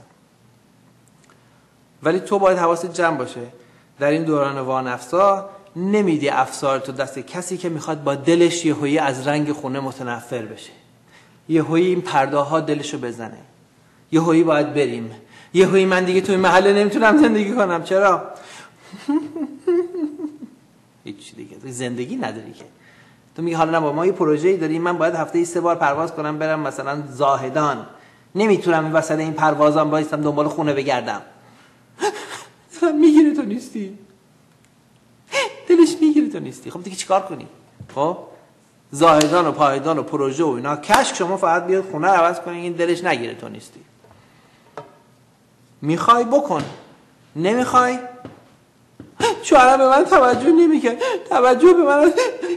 ولی تو باید حواست جمع باشه. در این دوران وانفسا نمیدی افسار تو دست کسی که میخواد با دلش یهویی از رنگ خونه متنفر بشه، یهویی این پرده ها دلشو بزنه، یهویی باید بریم، یهویی من دیگه تو این محله نمیتونم زندگی کنم. چرا؟ هیچ دیگه زندگی نداری که. تو میگی حالا نه با ما یه پروژه‌ای داریم، من باید هفته ای سه بار پرواز کنم برم مثلا زاهدان، نمیتونم این وسط این پروازام وایسم دنبال خونه بگردم. میگیره تو نیستی، دلش میگیره تو نیستی. خب دیگه چیکار کنی؟ خب زاهدان و پایدان و پروژه و اینا کشک، شما فقط بیاد خونه رو عوض کنی، این دلش نگیره تو نیستی. میخوای بکن، نمیخوای شوهرم به من توجه نمیکنه، توجه به من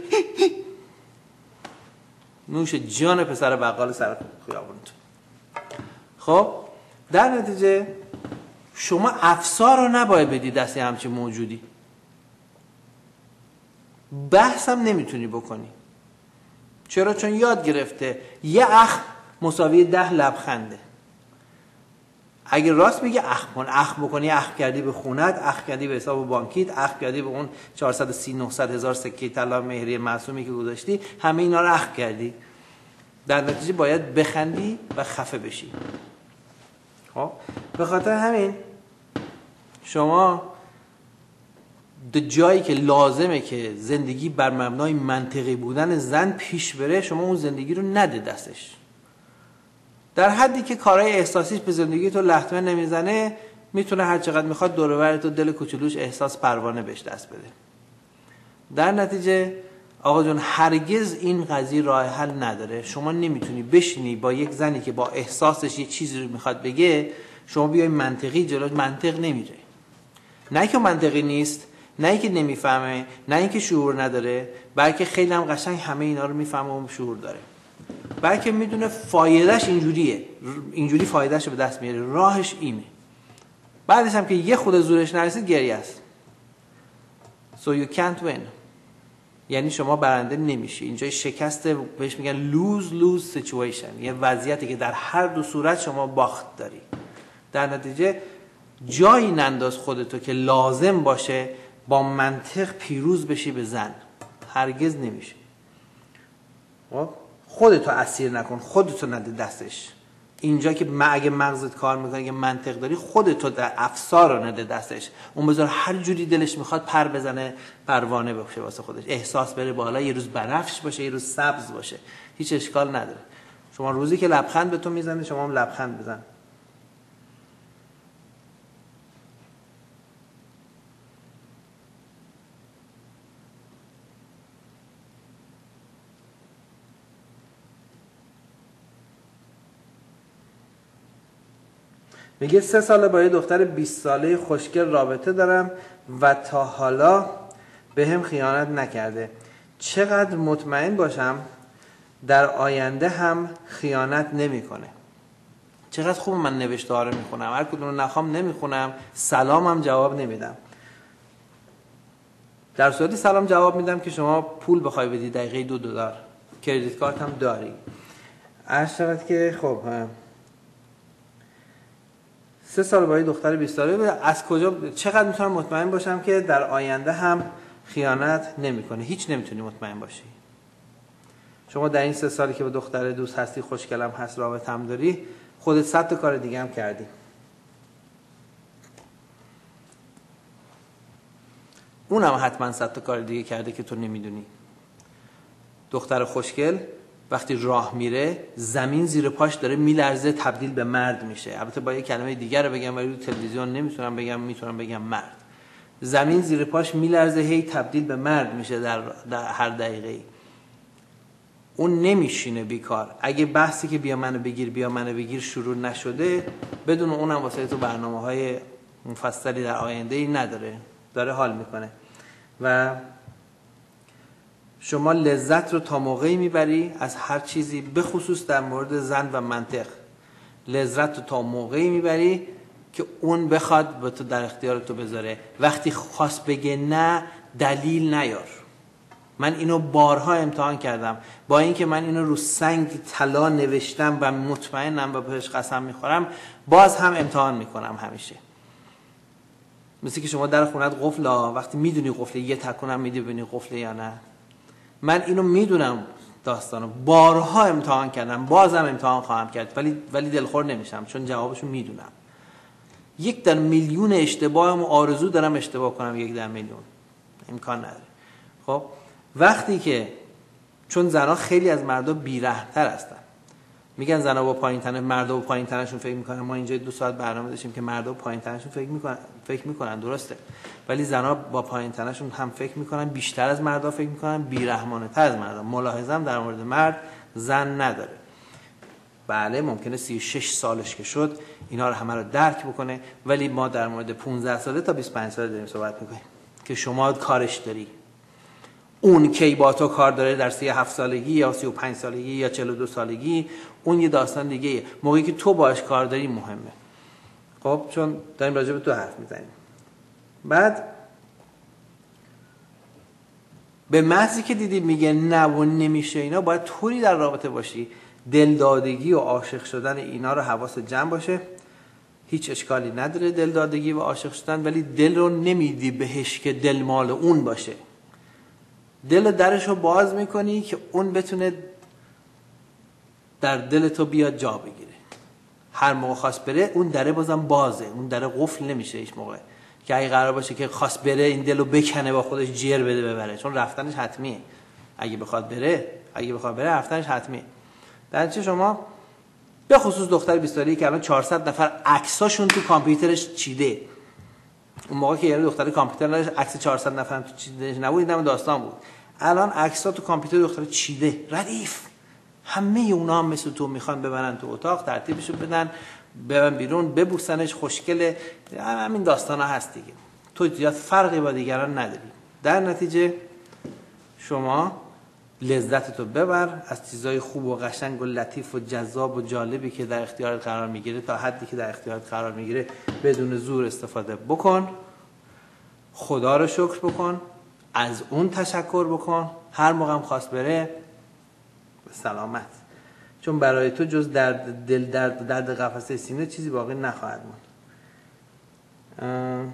نوش جان پسر بقال سر خیابونتون. خب در نتیجه شما افسار رو نباید بدی دست همچین موجودی. بحث هم نمیتونی بکنی. چرا؟ چون یاد گرفته یه اخ مساوی ده لبخنده. اگه راست میگه اخ کن، اخ بکنی، اخ کردی به خونت، اخ کردی به حساب بانکیت، اخ کردی به اون چهارصد و سی نهصد هزار سکه طلا مهری معصومی که گذاشتی، همه اینا رو اخ کردی. در نتیجه باید بخندی و خفه بشی. خب به خاطر همین شما در جایی که لازمه که زندگی بر مبنای منطقی بودن زن پیش بره، شما اون زندگی رو نده دستش. در حدی که کارهای احساسیش به زندگی تو لطمه نمیزنه، میتونه هر چقدر میخواد دور و بر تو دل کوچولوش احساس پروانه بهش دست بده. در نتیجه آقا جون هرگز این قضیه راه حل نداره. شما نمیتونی بشینی با یک زنی که با احساسش یه چیزی رو میخواد بگه، شما بیای منطقی جلوش. منطق نمیره. نه که منطقی نیست، نه اینکه نمیفهمه، نه اینکه شعور نداره، بلکه خیلی هم قشنگ همه اینا رو میفهمه و شعور داره. بلکه میدونه فایدهش اینجوریه، اینجوری فایدهش رو به دست میاره، راهش اینه. بعدش هم که یه خود زورش نرسید گریه است. So you can't win. یعنی شما برنده نمیشی. اینجا شکست بهش میگن lose lose situation، یه وضعیتی که در هر دو صورت شما باخت داری. در نتیجه جایی ننداز خودتو که لازم باشه با منطق پیروز بشی به زن. هرگز نمیشه. خودتو اسیر نکن، خودتو نده دستش. اینجا که اگه مغزت کار میکنه، اگه منطق داری، خودتو در افسار رو نده دستش، اون بذار هر جوری دلش میخواد پر بزنه، پروانه باشه واسه خودش، احساس بره بالا، یه روز بنفش باشه، یه روز سبز باشه، هیچ اشکال نداره. شما روزی که لبخند به تو میزنه، شما هم لبخند بزن. میگه سه ساله با یه دختر بیست ساله خوشگل رابطه دارم و تا حالا به هم خیانت نکرده. چقدر مطمئن باشم در آینده هم خیانت نمیکنه؟ چقدر خوب من نوشته ها رو میخونم، هر کدوم رو نخوام نمیخونم، سلامم جواب نمیدم. در صورتی سلام جواب میدم که شما پول بخوای بدی، دقیقه دو دلار، کردیت کارت هم داری. عرض شود که خب سه سال با یه دختر بیست ساله، از کجا چقدر میتونم مطمئن باشم که در آینده هم خیانت نمیکنه؟ هیچ نمیتونی مطمئن باشی. شما در این سه سالی که با دختر دوست هستی، خوشگلم هست، رابطه هم داری، خودت صد تا کار دیگه هم کردی. اونم حتما صد تا کار دیگه کرده که تو نمیدونی. دختر خوشگل وقتی راه میره، زمین زیر پاش داره میلرزه، تبدیل به مرد میشه. البته با یه کلمه دیگر رو بگم ولی تو تلویزیون نمیتونم بگم، میتونم بگم مرد. زمین زیر پاش میلرزه، هی تبدیل به مرد میشه در, در هر دقیقه‌ای. اون نمیشینه بیکار. اگه بحثی که بیا منو بگیر بیا منو بگیر شروع نشده، بدون اونم واسه تو برنامه‌های مفصلی در آینده‌ای نداره، داره حال میکنه. و شما لذت رو تا موقعی میبری از هر چیزی، به خصوص در مورد زن و منطق، لذت رو تا موقعی میبری که اون بخواد به تو در اختیار تو بذاره. وقتی خواست بگه نه، دلیل نیار. من اینو بارها امتحان کردم، با اینکه من اینو رو سنگ طلا نوشتم و مطمئنم و بهش قسم میخورم، باز هم امتحان میکنم همیشه. مثل که شما در خونت قفله، وقتی میدونی قفله، یه تکونم میدی ببینی قفله یا نه. من اینو میدونم، داستانو بارها امتحان کردم، بازم امتحان خواهم کرد، ولی ولی دلخور نمیشم چون جوابشو میدونم. یک در میلیون اشتباهم و آرزو دارم اشتباه کنم، یک در میلیون امکان نداره. خب وقتی که، چون زنها خیلی از مردا بی‌رحم‌تر هستن، میگن زنها با پایین تنه، مردا با پایین تنشون فکر میکنن. ما اینجا دو ساعت برنامه داشتیم که مردا با پایین تنشون فکر میکنن فکر میکنن درسته، ولی زنها با پایین تنشون هم فکر میکنن، بیشتر از مردا فکر میکنن، بی‌رحمانه تر از مردا. ملاحظه‌ام در مورد مرد زن نداره. بله ممکنه سی و شش سالش که شد اینا رو همه رو درک بکنه، ولی ما در مورد پانزده ساله تا بیست و پنج ساله داریم صحبت میکنیم که شما کارش داری. اون کی با تو کار داره در سی و هفت سالگی یا سی و پنج سالگی یا چهل و دو سالگی، اون یه داستان دیگه. موقعی که تو باهاش کار داری مهمه. خب چون داریم راجع به تو حرف میزنیم. بعد به محضی که دیدی میگه نه و نمیشه اینا، باید طوری در رابطه باشی دلدادگی و عاشق شدن اینا رو حواس جمع باشه. هیچ اشکالی نداره دلدادگی و عاشق شدن، ولی دل رو نمیدی بهش که دل مال اون باشه. دل درش رو باز میکنی که اون بتونه در دل تو بیاد جا بگیره. هر موقع خواست بره اون دره بازم بازه، اون دره قفل نمیشه هیچ موقع. که اگه قرار باشه که خواست بره این دل رو بکنه با خودش جیر بده ببره، چون رفتنش حتمیه. اگه بخواد بره اگه بخواد بره رفتنش حتمیه. در چه شما به خصوص دختر بیست ساله‌ای که الان چهارصد نفر عکساشون تو کامپیوترش چیده، اون موقع که یه دختر کامپیوتر نداشت عکس چهارصد نفر تو چیده نبود، اینم داستان بود. الان عکس‌ها تو کامپیوتر دختر چیده، ردیف. همه اونا هم مثل تو میخوان ببرن تو اتاق، ترتیبشو بدن، ببرن بیرون، ببوسنش، خوشگله. همین داستانا هست دیگه. تو زیاد فرقی با دیگران نداری. در نتیجه شما لذتتو ببر از چیزای خوب و قشنگ و لطیف و جذاب و جالبی که در اختیارت قرار میگیره، تا حدی که در اختیارت قرار میگیره بدون زور استفاده بکن. خدا رو شکر بکن، از اون تشکر بکن. هر موقع هم خواست بره سلامت، چون برای تو جز درد دل، درد درد قفسه سینه چیزی باقی نخواهد موند.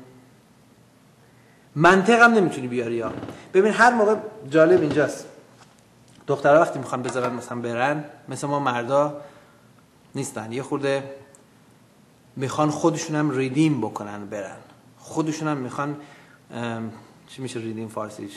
منطق هم نمیتونی بیاری. یا ببین هر موقع جالب اینجاست، دخترها وقتی میخوان بذارن مثلا برن، مثل ما مردا نیستن، یه خورده میخوان خودشون هم ریدیم بکنن برن، خودشون هم میخوان چی میشه ریدیم فارسیش،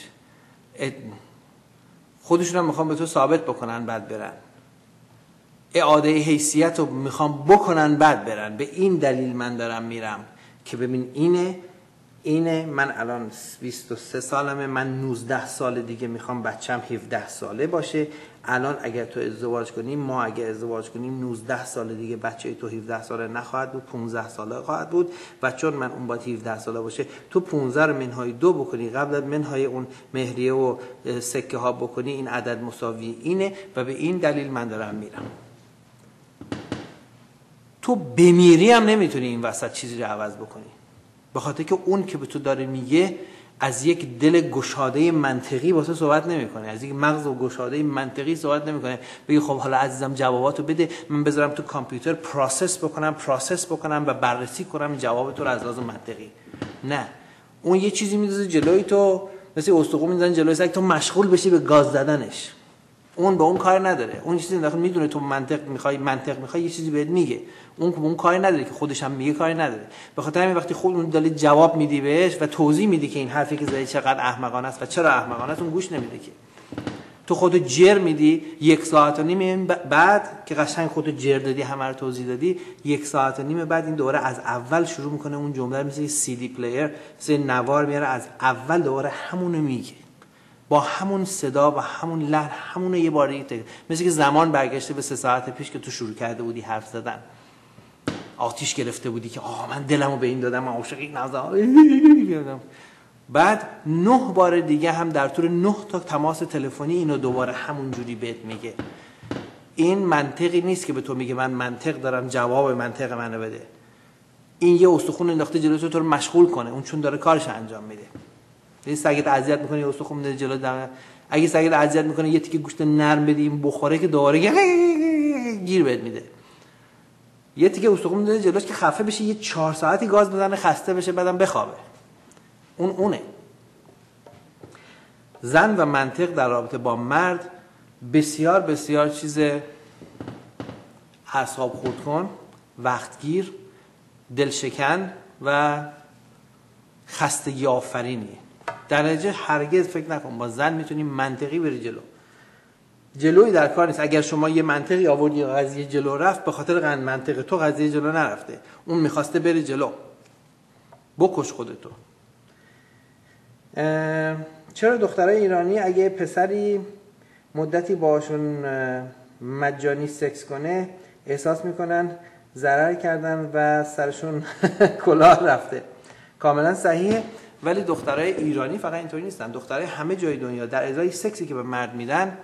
خودشون هم میخوان به تو ثابت بکنن بعد برن، اعاده حیثیت رو میخوان بکنن بعد برن. به این دلیل من دارم میرم که ببین اینه اینه من الان بیست و سه سالمه، من نوزده سال دیگه میخوام بچم هفده ساله باشه. الان اگر تو ازدواج کنیم، ما اگر ازدواج کنیم نوزده سال دیگه بچه تو هفده ساله نخواهد بود، پانزده ساله خواهد بود و چون من اون باید هفده ساله باشه، تو پانزده رو منهای دو بکنی، قبل از منهای اون مهریه و سکه ها بکنی، این عدد مساوی اینه و به این دلیل من دارم میرم. تو بمیری هم نمیتونی این وسط چیزی رو عوض بکنی، به خاطر که اون که به تو داره میگه از یک دل گشاده منطقی واسه صحبت نمیکنه، از یک مغز و گشاده منطقی صحبت نمیکنه. بگی خب حالا عزیزم جواباتو بده، من بذارم تو کامپیوتر پروسس بکنم پروسس بکنم و بررسی کنم جواب تو رو از لحاظ منطقی. نه، اون یه چیزی میذاره جلوی تو، مثل استخوان میذارن جلوی سگ، تو مشغول بشی به گاز زدنش. اون به اون کار نداره، اون چیزی داخل میدونه تو منطق میخوای، منطق میخوای، یه چیزی بهت میگه، اون که اون کاری نداره که خودش هم میگه کاری نداره. به خاطر همین وقتی خود اون داره جواب میدی بهش و توضیح میدی که این حرفی که زدی چقدر احمقانه است و چرا احمقانه است، اون گوش نمیده. که تو خودت جر میدی یک ساعت و نیم بعد که قشنگ خودت جر دادی، همه رو توضیح دادی، یک ساعت و نیم بعد این دوباره از اول شروع میکنه اون جمله، مثل سی دی پلیر، مثل نوار میاره از اول دوباره همونو میگه با همون صدا و همون لحن، همون یه بار دیگه، مثل که زمان برگشته به سه ساعت پیش که تو شروع کرده بودی حرف زدن، آتیش گرفته بودی که آه من دلمو به این دادم، من عاشق این نزدم. بعد نه بار دیگه هم در طول نه تا تماس تلفنی اینو دوباره همون جوری بهت میگه. این منطقی نیست که به تو میگه من منطق دارم جواب منطق منو بده. این یه استخون انداخته جلوی تو، تو رو مشغول کنه، اون چون داره کارش انجام میده. این سگت اذیت میکنه، یه استخون میده جلو دم، اگه سگت اذیت میکنه یه تیکه گوشت نرم بدی این بخوره که دوباره گیر بهت میده. یه تیکه استخون میده جلوش که خفه بشه، یه چهار ساعتی گاز بزنه، خسته بشه، بعدم بخوابه. اون اونه. زن و منطق در رابطه با مرد بسیار بسیار چیز اعصاب خورد کن، وقتگیر، دلشکن و خستگی آفرینی. در نتیجه هرگز فکر نکن با زن میتونی منطقی بری جلو. جلوی در کار نیست. اگر شما یه منطقی آوردی قضیه جلو رفت، به خاطر قند منطق تو قضیه جلو نرفته، اون میخواسته بری جلو. بکش خودتو. چرا دخترای ایرانی اگه پسری مدتی باشون مجانی سکس کنه احساس میکنن ضرر کردن و سرشون کلاه رفته؟ کاملا صحیحه، ولی دخترای ایرانی فقط اینطوری نیستن. دخترای همه جای دنیا در ازای سکسی که به مرد میدن،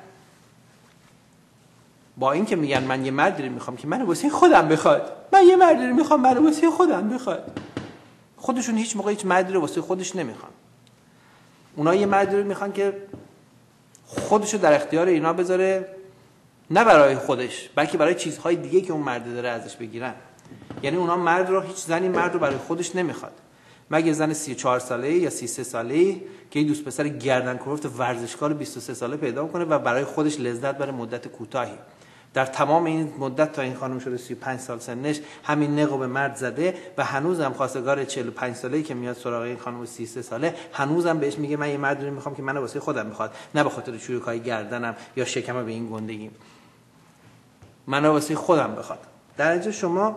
با این که میگن من یه مردی رو میخوام که منو واسه خودم بخواد، من یه مردی رو میخوام منو واسه خودم بخواد، خودشون هیچ موقع هیچ مردی رو واسه خودش نمیخوان. اونا یه مردی رو میخوان که خودشو در اختیار اینا بذاره، نه برای خودش بلکه برای چیزهای دیگه که اون مرد داره ازش بگیرن. یعنی اونا مرد رو، هیچ زنی مرد رو برای خودش نمیخواد، مگه زن سی و چهار ساله‌ای یا سی و سه ساله‌ای که یه دوست پسر گردن کلفت ورزشکار بیست و سه ساله پیدا کنه و برای خودش لذت بره مدت کوتاهی. در تمام این مدت تا این خانم شده سی و پنج سال سنش، همین نقو به مرد زده و هنوزم خواستگار چهل و پنج ساله‌ای که میاد سراغ این خانم سی و سه ساله، هنوزم بهش میگه من یه مردی رو میخوام که منو واسه خودم میخواد، نه به خاطر چروکای گردنم یا شکم به این گندگیم، منو واسه خودم بخواد. در نتیجه شما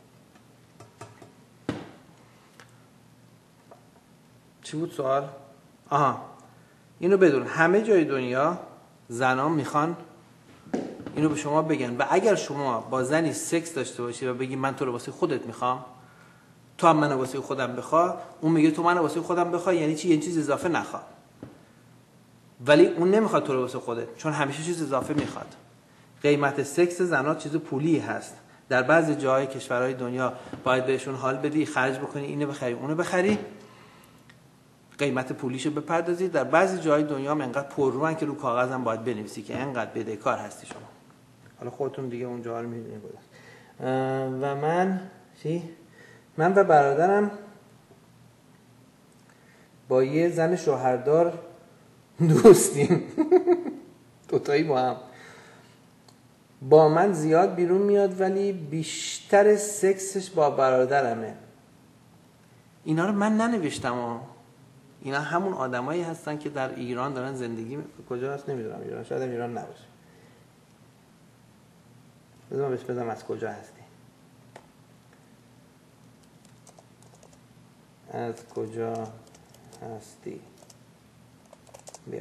چی بود سوال؟ آها، اینو بدون همه جای دنیا زنان میخوان اینو به شما بگن و اگر شما با زنی سکس داشته باشی و بگی من تو رو واسه خودت میخوام، تو هم منو واسه خودم بخوا، اون میگه تو منو واسه خودم بخوا، یعنی چی؟ یعنی چیز اضافه نخوا. ولی اون نمیخواد تو رو واسه خودت، چون همیشه چیز اضافه میخواد. قیمت سکس زنها چیز پولی هست. در بعضی جاهای کشورهای دنیا باید بهشون حال بدی، خرج بکنی، اینو بخری اونو بخری، قیمت پولیشو بپردازی. در بعضی جای دنیا هم انقدر پرروان که رو کاغذم باید بنویسی که انقدر بدهکار هستی شما. حالا خودتون دیگه اونجا رو میدونید. و من چی؟ من و برادرم با یه زن شوهردار دوستیم. دوتایی با هم. با من زیاد بیرون میاد ولی بیشتر سکسش با برادرمه. اینا رو من ننوشتم ها. اینا همون آدمایی هستن که در ایران دارن زندگی می... کجا هست نمیدونم، ایران شاید هم ایران نباشه. بذار من بهش بدم از کجا هستی، از کجا هستی، بیا.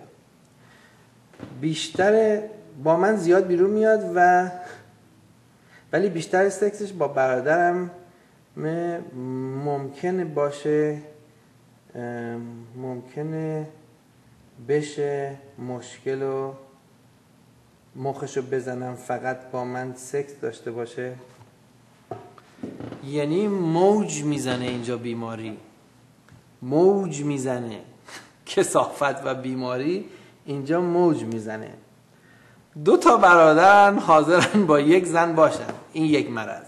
بیشتر با من زیاد بیرون میاد و ولی بیشتر سکسش با برادرم ممکنه باشه، ممکنه بشه مشکل و مخشو بزنم فقط با من سکس داشته باشه. یعنی موج میزنه اینجا، بیماری موج میزنه، کثافت و بیماری اینجا موج میزنه. دو تا برادرن حاضرن با یک زن باشن، این یک مرض.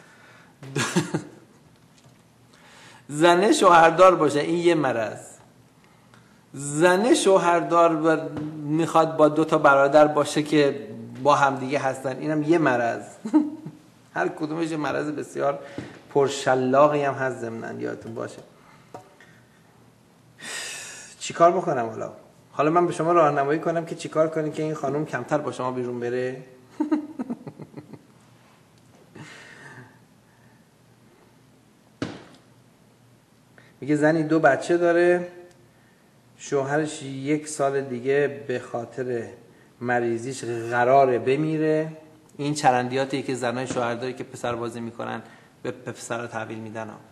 زنه شوهردار باشه، این یه مرض. زنه شوهردار میخواد با دو تا برادر باشه که با همدیگه هستن، اینم یه مرض. هر کدومش مرض بسیار پرشلاقی هم هست ضمناً، یادتون باشه. چیکار بکنم حالا؟ حالا من به شما راهنمایی کنم که چیکار کنید که این خانم کمتر با شما بیرون بره. میگه زنی دو بچه داره، شوهرش یک سال دیگه به خاطر مریضیش قراره بمیره. این چرندیاتی که زنای شوهرداری که پسر بازی میکنن به پسر تحویل میدن ها.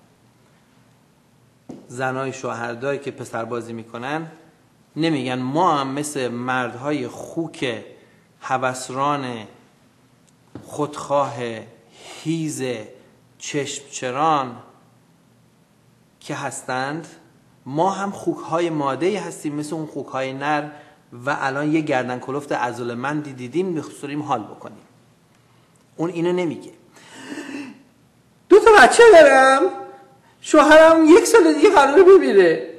زنای شوهرداری که پسر بازی میکنن نمیگن ما هم مثل مردهای خوک هوسران خودخواه هیز چشمچران که هستند، ما هم خوکهای ماده‌ای هستیم مثل اون خوکهای نر و الان یه گردن کلفت عضله‌مندی دیدیم می‌خوایم حال بکنیم. اون اینو نمیگه. دو تا بچه دارم، شوهرم یک سال دیگه قراره بمیره.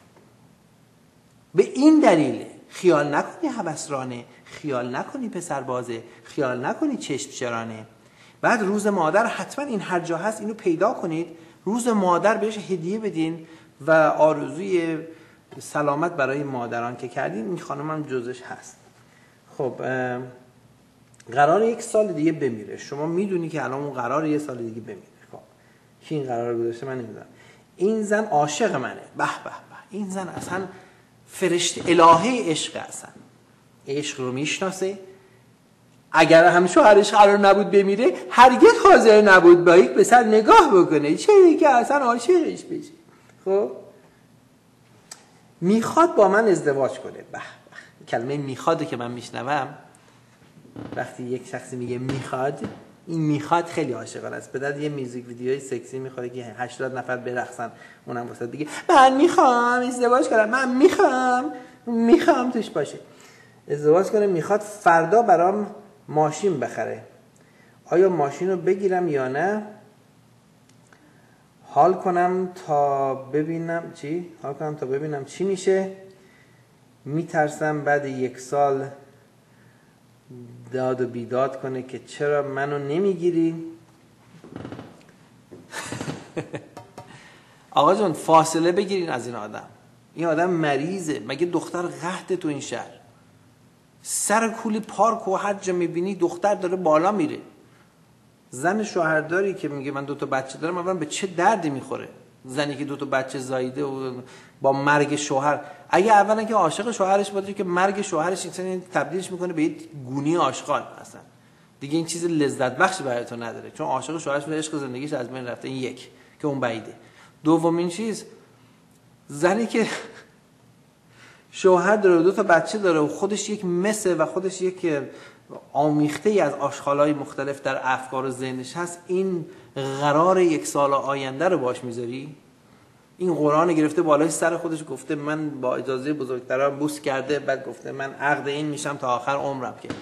به این دلیل خیال نکنی هوسرانه، خیال نکنی پسر بازه، خیال نکنی چشم چرانه. بعد روز مادر حتما این هر جا هست اینو پیدا کنید، روز مادر بهش هدیه بدین و آرزوی سلامت برای مادران که کردین. این خانم هم جزش هست. خب قرار یک سال دیگه بمیره، شما میدونی که الان اون قرار یک سال دیگه بمیره. خب کی این قرار گذاشته من نمیدونم. این زن عاشق منه، به به به، این زن اصلا فرشته الهه عشق، اصلا عشق رو میشناسه. اگر هم شوهرش قرار نبود بمیره هرگز حاضر نبود با یک پسر نگاه بکنه، چه که اصلا عاشقش بشه. خب میخواد با من ازدواج کنه. به به، کلمه میخواده که من میشنوم، وقتی یک شخصی میگه میخواد، این میخواد خیلی عاشقانه است. به درد یه میوزیک ویدیوی سکسی میخوره که هشتاد نفر برقصن، اونم واسه دیگه من میخوام ازدواج کنم، من میخوام میخوام توش باشه. ازدواج کنه، میخواد فردا برام ماشین بخره. آیا ماشین رو بگیرم یا نه؟ حال کنم تا ببینم چی؟ حال کنم تا ببینم چی میشه. میترسم بعد یک سال داد و بیداد کنه که چرا منو نمیگیری. آقا جان فاصله بگیرین از این آدم. این آدم مریضه. مگه دختر قحطه تو این شهر؟ سر کولی پارک و هر جا میبینی دختر داره بالا میره. زن شوهرداری که میگه من دو تا بچه دارم، اولا به چه دردی میخوره؟ زنی که دو تا بچه زاییده و با مرگ شوهر، اگه اولا که عاشق شوهرش باشه که مرگ شوهرش این تبدیلش میکنه به یک گونی آشغال، اصلا دیگه این چیز لذت بخشی برای تو نداره، چون عاشق شوهرش و عشق زندگیش از بین رفته. این یک که اون بعیده. دومین چیز، زنی که شوهر داره و دو تا بچه داره و خودش یک مسه و خودش یک آمیخته ای از آشغالای مختلف در افکار و ذهنش هست، این قرار یک سال آینده رو باش میذاری؟ این قرآن گرفته بالای سر خودش گفته من با اجازه بزرگتران بوس کرده، بعد گفته من عقد این میشم تا آخر عمرم. که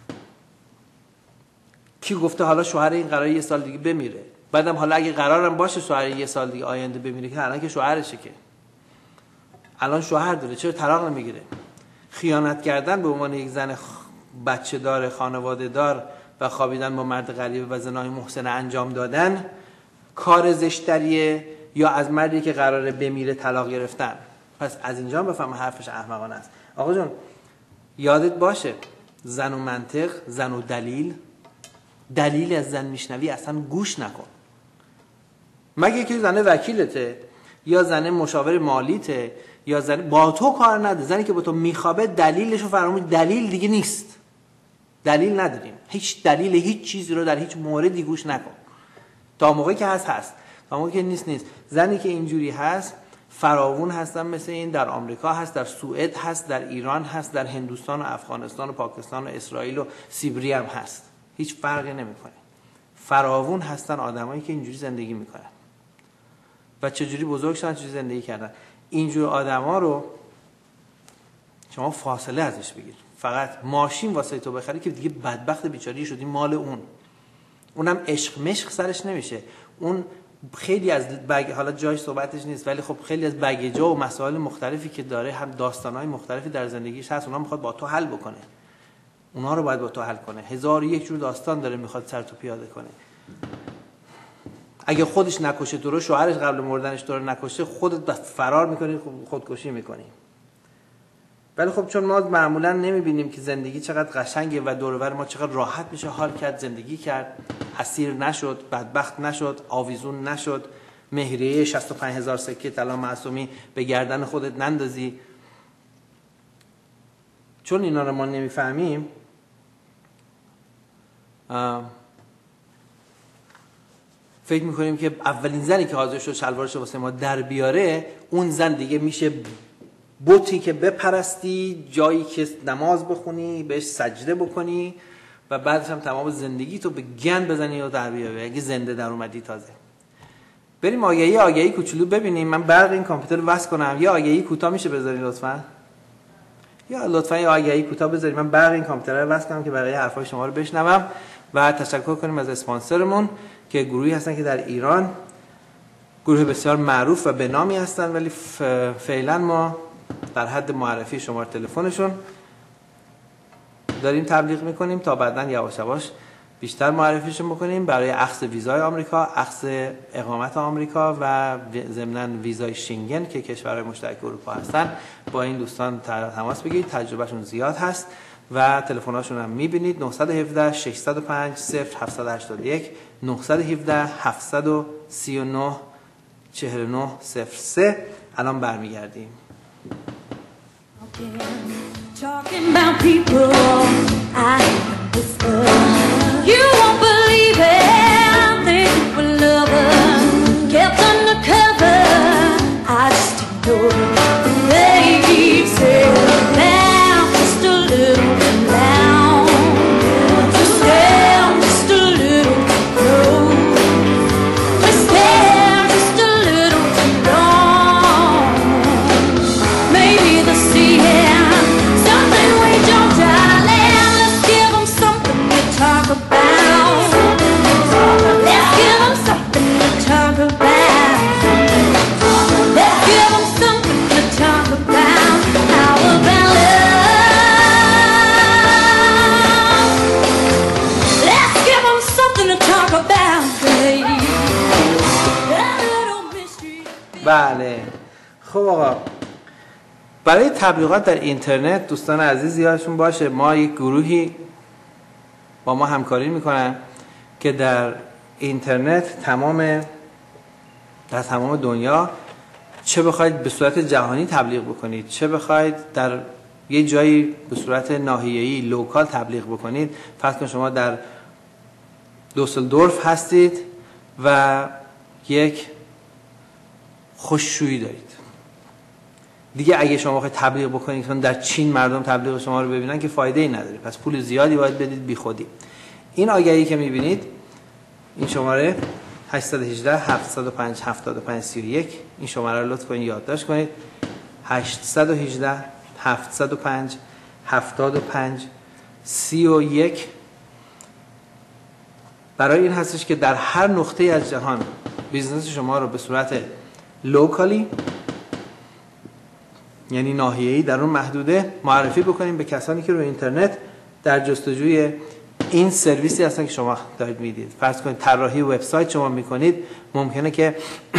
کی گفته حالا شوهر این قراره یه سال دیگه بمیره؟ بعدم حالا اگه قرارم باشه شوهر یه سال دیگه آینده بمیره، که الان که شوهرشه، که الان شوهر داره، چرا طلاق نمیگیره؟ خیانت کردن به عنوان یک زن بچه دار خانواده دار و خوابیدن با مرد غریبه و زنای محسن انجام دادن کار زشتریه یا از مردی که قراره بمیره طلاق گرفتن؟ پس از اینجا بفهم حرفش احمقانه است. آقا جون یادت باشه زن و منطق، زن و دلیل، دلیل از زن میشنوی اصلا گوش نکن، مگه که زنه وکیلته یا زنه مشاور مالیته یا زنه با تو کار نده. زنی که با تو میخوابه دلیلشو فراموش، دلیل دیگه نیست، دلیل نداریم، هیچ دلیل هیچ چیزی رو در هیچ موردی گوش نکن. تا موقعی که هست هست، تا موقعی که نیست نیست. زنی که اینجوری هست فراوون هستن، مثل این در آمریکا هست، در سوئد هست، در ایران هست، در هندوستان و افغانستان و پاکستان و اسرائیل و سیبری هم هست، هیچ فرقی نمیکنه. فراوون هستن آدمایی که اینجوری زندگی میکنن و چجوری بزرگ شدن، چجوری زندگی کردن. اینجور آدما رو شما فاصله ازش بگیر. فقط ماشین واسه تو بخری که دیگه بدبخت بیچاری شدی، مال اون، اونم عشق مشق سرش نمیشه. اون خیلی از بگ... حالا جایش صحبتش نیست، ولی خب خیلی از بگیجا و مسائل مختلفی که داره، هم داستانهای مختلفی در زندگیش هست، اونا میخواد با تو حل بکنه، اونا رو باید با تو حل کنه. هزار یک جور داستان داره میخواد سر تو پیاده کنه. اگه خودش نکشه تو رو، شوهرش قبل مردنش تو رو نکشه، خودت فرار میکنی، خودکشی میکنی. ولی خب چون ما معمولا نمیبینیم که زندگی چقدر قشنگه و دور و بر ما چقدر راحت میشه حال کرد، زندگی کرد، اسیر نشد، بدبخت نشد، آویزون نشد، مهریه شصت و پنج هزار سکه طلا معصومی به گردن خودت نندازی. چون اینا رو ما نمیفهمیم، فکر میکنیم که اولین زنی که حاضر شد شلوارش رو واسه ما در بیاره، اون زن دیگه میشه بوتی که بپرستی، جایی که نماز بخونی، بهش سجده بکنی و بعدش هم تمام زندگی تو به گند بزنی و در بیاری اگه زنده در اومدی. تازه بریم آگهی آگهی کوچولو ببینیم. من برق این کامپیوتر رو وصل کنم. یه آگهی کوتاه میشه بذاری لطفاً؟ یا لطفاً یه آگهی کوتاه بذاری. من برق این کامپیوتر رو وصل کنم که بقیه حرفای شما رو بشنوم و تشکر کنیم از اسپانسرمون که گروهی هستن که در ایران گروه بسیار معروف و به نامی هستن، ولی فعلا ما در حد معرفی شماره تلفنشون داریم تبلیغ میکنیم تا بعداً یواش یواش بیشتر معرفیشون بکنیم برای اخذ ویزای آمریکا، اخذ اقامت آمریکا و ضمناً ویزای شنگن که کشورهای مشترک اروپا هستن. با این دوستان تماس بگیرید، تجربهشون زیاد هست و تلفن‌هاشون هم میبینید. نه یک هفت شش صفر پنج صفر هفت هشت یک نه یک هفت هفت سه نه چهار نه صفر سه. الان برمیگردیم. Talking about people I whisper. You won't believe it. They were lovers kept undercover. I just ignored the way he said down just a little down, just down just a little low, just down just a little long. Maybe the sea. بله خب آقا، برای تبلیغات در اینترنت دوستان عزیز یادشون باشه ما یک گروهی با ما همکاری میکنن که در اینترنت تمام در تمام دنیا، چه بخواید به صورت جهانی تبلیغ بکنید، چه بخواید در یه جایی به صورت ناحیه‌ای لوکال تبلیغ بکنید. فرض کن شما در دوسلدورف هستید و یک خوششویی دارید، دیگه اگه شما بخواید تبلیغ بکنید چون در چین مردم تبلیغ شما رو ببینن که فایده ای نداره، پس پول زیادی باید بدید بی خودی. این آگهی که میبینید، این شماره هشت یک هشت هفت صفر پنج هفت پنج سه یک، این شماره رو لطف کنید یادداشت کنید. هشت یک هشت هفت صفر پنج هفت پنج سه یک برای این هستش که در هر نقطه از جهان بیزنس شما رو به صورت لوکالی، یعنی ناحیه‌ای، در اون محدوده معرفی بکنیم به کسانی که روی اینترنت در جستجوی این سرویسی هستن که شما دارید میدید. فرض کنید طراحی وبسایت شما میکنید، ممکنه که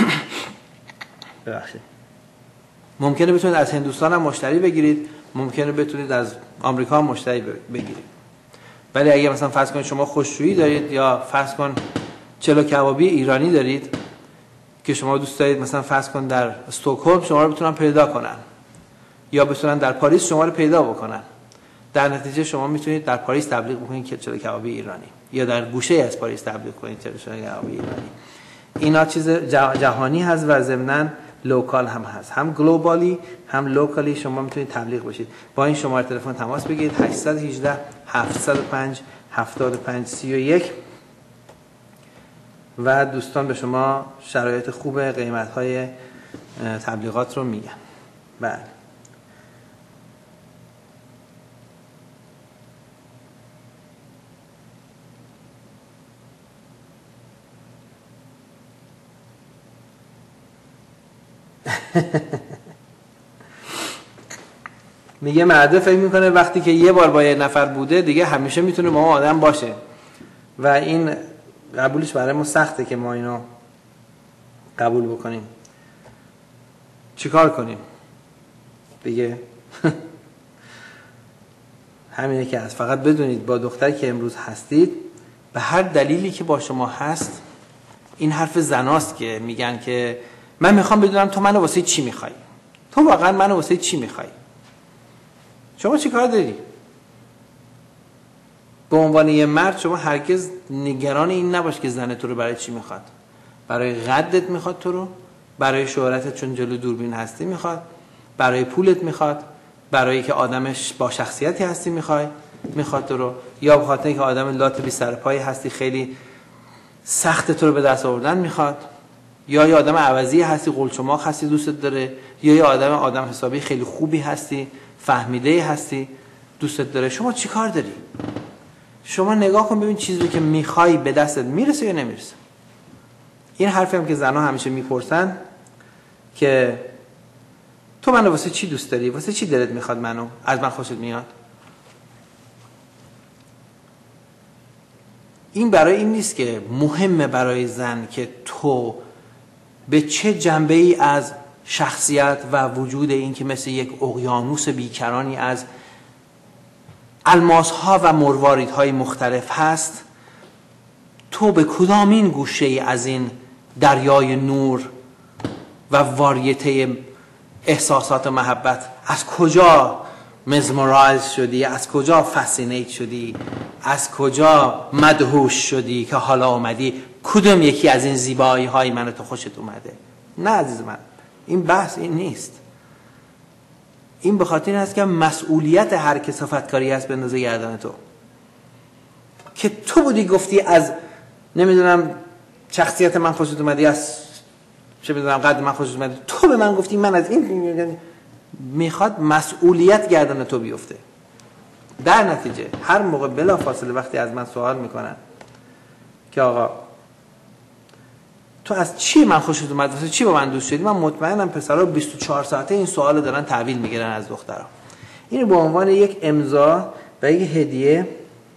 ببخشید ممکنه بتونید از هندوستان هم مشتری بگیرید، ممکنه بتونید از آمریکا هم مشتری بگیرید. ولی اگه مثلا فرض کنید شما خشکشویی دارید یا فرض کن چلو کبابی ایرانی دارید که شما دوست دارید مثلا فرض کن در استکهلم شما رو بتونن پیدا کنن یا بتونن در پاریس شما رو پیدا بکنن، در نتیجه شما میتونید در پاریس تبلیغ بکنید که چلو کبابی ایرانی یا در گوشه از پاریس تبلیغ کنید چلو کبابی ایرانی. اینا چیز جهانی هست و ضمناً لوکال هم هست، هم گلوبالی هم لوکالی شما میتونید تبلیغ بشید. با این شماره تلفن تماس بگیرید هشت یک هشت هفت صفر پنج هفتاد و پنج سی و یک و دوستان به شما شرایط خوب قیمت‌های تبلیغات رو میگن. بله میگه مرده فکر میکنه وقتی که یه بار با یه نفر بوده دیگه همیشه میتونه با ما آدم باشه و این قبولش برای ما سخته که ما اینو قبول بکنیم. چیکار کنیم دیگه؟ همینه که هست. فقط بدونید با دختری که امروز هستید به هر دلیلی که با شما هست، این حرف زناست که میگن که من میخوام بدونم تو منو واسه چی میخوای، تو واقعا منو واسه چی میخوای، شما چی کار داری؟ به عنوان یه مرد شما هرگز نگران این نباش که زن تو رو برای چی میخواد. برای قدت میخواد تو رو، برای شهرتت چون جلو دوربین هستی میخواد، برای پولت میخواد، برای که آدمش با شخصیتی هستی میخوای میخواد تو رو، یا به خاطر اینکه آدم لات بی سر پای هستی خیلی سخت تو رو به دست آوردن میخواد، یا یه آدم عوضی هستی قلچماق هستی دوستت داره، یا یه آدم آدم حسابی خیلی خوبی هستی فهمیده هستی دوستت داره. شما چی کار داری؟ شما نگاه کن ببین چیزی رو که میخوای به دستت میرسه یا نمیرسه. این حرفی هم که زنها همیشه میپرسن که تو منو واسه چی دوست داری؟ واسه چی دلت میخواد منو؟ از من خوشت میاد؟ این برای این نیست که مهمه برای زن که تو به چه جنبه‌ای از شخصیت و وجود این که مثل یک اقیانوس بیکرانی از الماس‌ها و مرواریدهای مختلف هست، تو به کدام این گوشه از این دریای نور و واریته احساسات و محبت از کجا مزمورایز شدی، از کجا فسینیت شدی، از کجا مدهوش شدی که حالا اومدی کدوم یکی از این زیبایی های من تو خوشت اومده؟ نه عزیز من، این بحث این نیست. این به خاطر این است که مسئولیت هر کثافتکاری هست بندازه گردن تو، که تو بودی گفتی از نمیدونم شخصیت من خوشت اومدی، از چه میدونم قد من خوشت اومدی، تو به من گفتی من از این. میخواد مسئولیت گردن تو بیفته. در نتیجه هر موقع بلا فاصله وقتی از من سوال میکنن که آقا تو از چی من خوشت اومد، واسه چی با من دوست شدی، من مطمئنم پسرها بیست و چهار ساعته این سوالو دارن تحویل میگیرن از دخترها. اینو به عنوان یک امضا و یک هدیه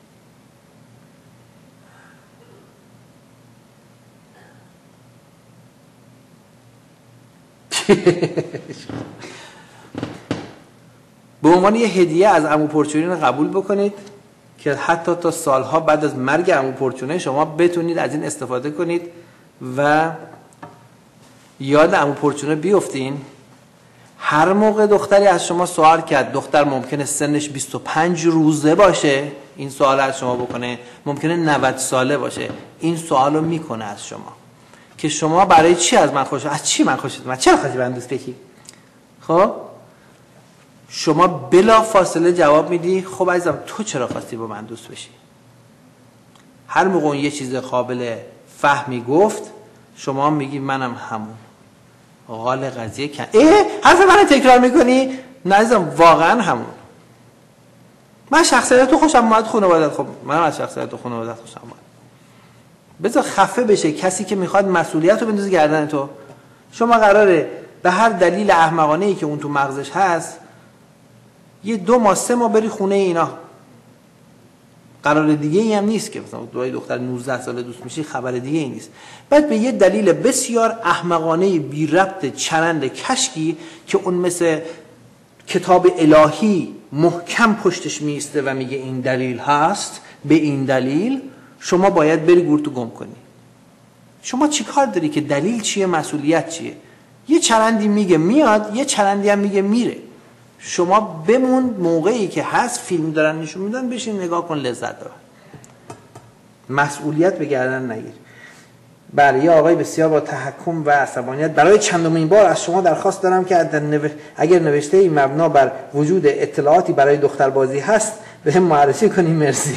به عنوان یه هدیه از عمو پرچونین قبول بکنید که حتی تا سالها بعد از مرگ عمو پرچونه شما بتونید از این استفاده کنید و یاد عمو پرچونه بیفتین. هر موقع دختری از شما سوال کرد، دختر ممکنه سنش بیست و پنج روزه باشه این سوال از شما بکنه، ممکنه نود ساله باشه این سوالو میکنه از شما که شما برای چی از من خوشت، از چی من خوشت اومد، چرا خواستی من دوست بشی؟ خب شما بلا فاصله جواب میدی خب عزیزم تو چرا خواستی با من دوست بشی؟ هر موقع اون یه چیز قابل فهمی گفت شما میگی منم همون. غال قضیه کن اه حرف منو تکرار میکنی؟ نه عزیزم واقعا همون. من شخصیت تو خوشم اومد، خانواده‌ات خب منم از شخصیت تو خانواده‌ات خوشم اومد. بذار خفه بشه کسی که میخواد مسئولیت رو بندازه گردن تو. شما قراره به هر دلیل احمقانه‌ای که اون تو مغزش هست یه دو ماه سه ماه بری خونه اینا، قرار دیگه ای هم نیست که مثلا دوای دختر نوزده ساله دوست میشی، خبر دیگه ای نیست. بعد به یه دلیل بسیار احمقانه بی ربط چرند کشکی که اون مثل کتاب الهی محکم پشتش میسته و میگه این دلیل هست، به این دلیل شما باید بری گورتو گم کنی. شما چی کار داری که دلیل چیه، مسئولیت چیه؟ یه چرندی میگه میاد، یه چرندی هم میگه میره. شما بمون موقعی که هست فیلم دارن نشون میدن بشین نگاه کن، لذت ببر. مسئولیت به گردن نگیر. بله، یه آقای بسیار با تحکم و عصبانیت: برای چندمین بار از شما درخواست دارم که اگر نوشته ای مبنا بر وجود اطلاعاتی برای دختربازی هست به هم معرفی کنی، مرسی.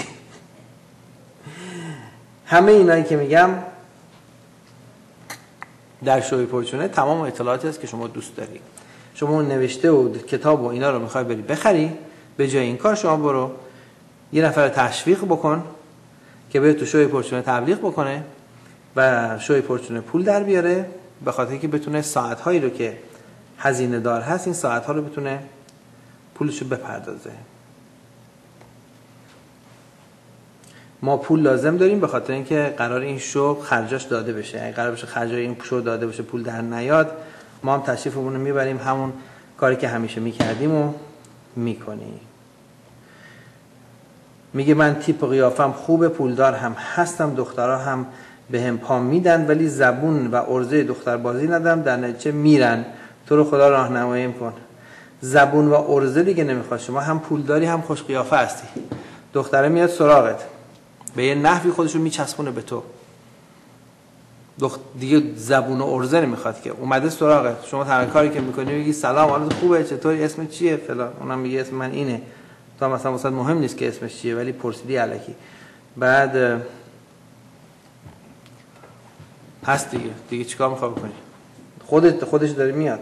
همه اینایی که میگم در شوی پرچونه تمام اطلاعاتی هست که شما دوست داری. شما اون نوشته و کتاب و اینا رو میخوای بری بخری، به جای این کار شما برو یه نفر تشویق بکن که بره تو شوی پرچونه تبلیغ بکنه و شوی پرچونه پول در بیاره، به خاطر اینکه بتونه ساعت‌هایی رو که هزینه دار هست این ساعت‌ها رو بتونه پولشو بپردازه. ما پول لازم داریم به خاطر اینکه قرار این شو خرجاش داده بشه. اگه قرار بشه خرجای این شو داده بشه پول در نیاد، ما هم تشریفمون رو میبریم همون کاری که همیشه میکردیم و میکنیم. میگه من تیپ و قیافم خوبه، پولدار هم هستم، دخترها هم به هم پا میدن، ولی زبون و عرضه دختربازی ندارم، در نتیجه میرن. تو رو خدا راهنماییم کن. زبون و عرضه دیگه نمیخواد. شما هم پولداری هم خوش قیافه هستی، دختره میاد سراغت به یه نحوی خودشو میچسبونه به تو، دخت دیگه زبون و عرضه نمیخواد که اومده سراغت. شما تنها کاری که میکنی میگی سلام، حالت خوبه، چطوری، اسم چیه فلان، اونم میگه اسم من اینه. تو مثلا واسه مهم نیست که اسمش چیه ولی پرسیدی الکی. بعد هست دیگه دیگه چیکار میخوای بکنی؟ خودت خودش داره میاد.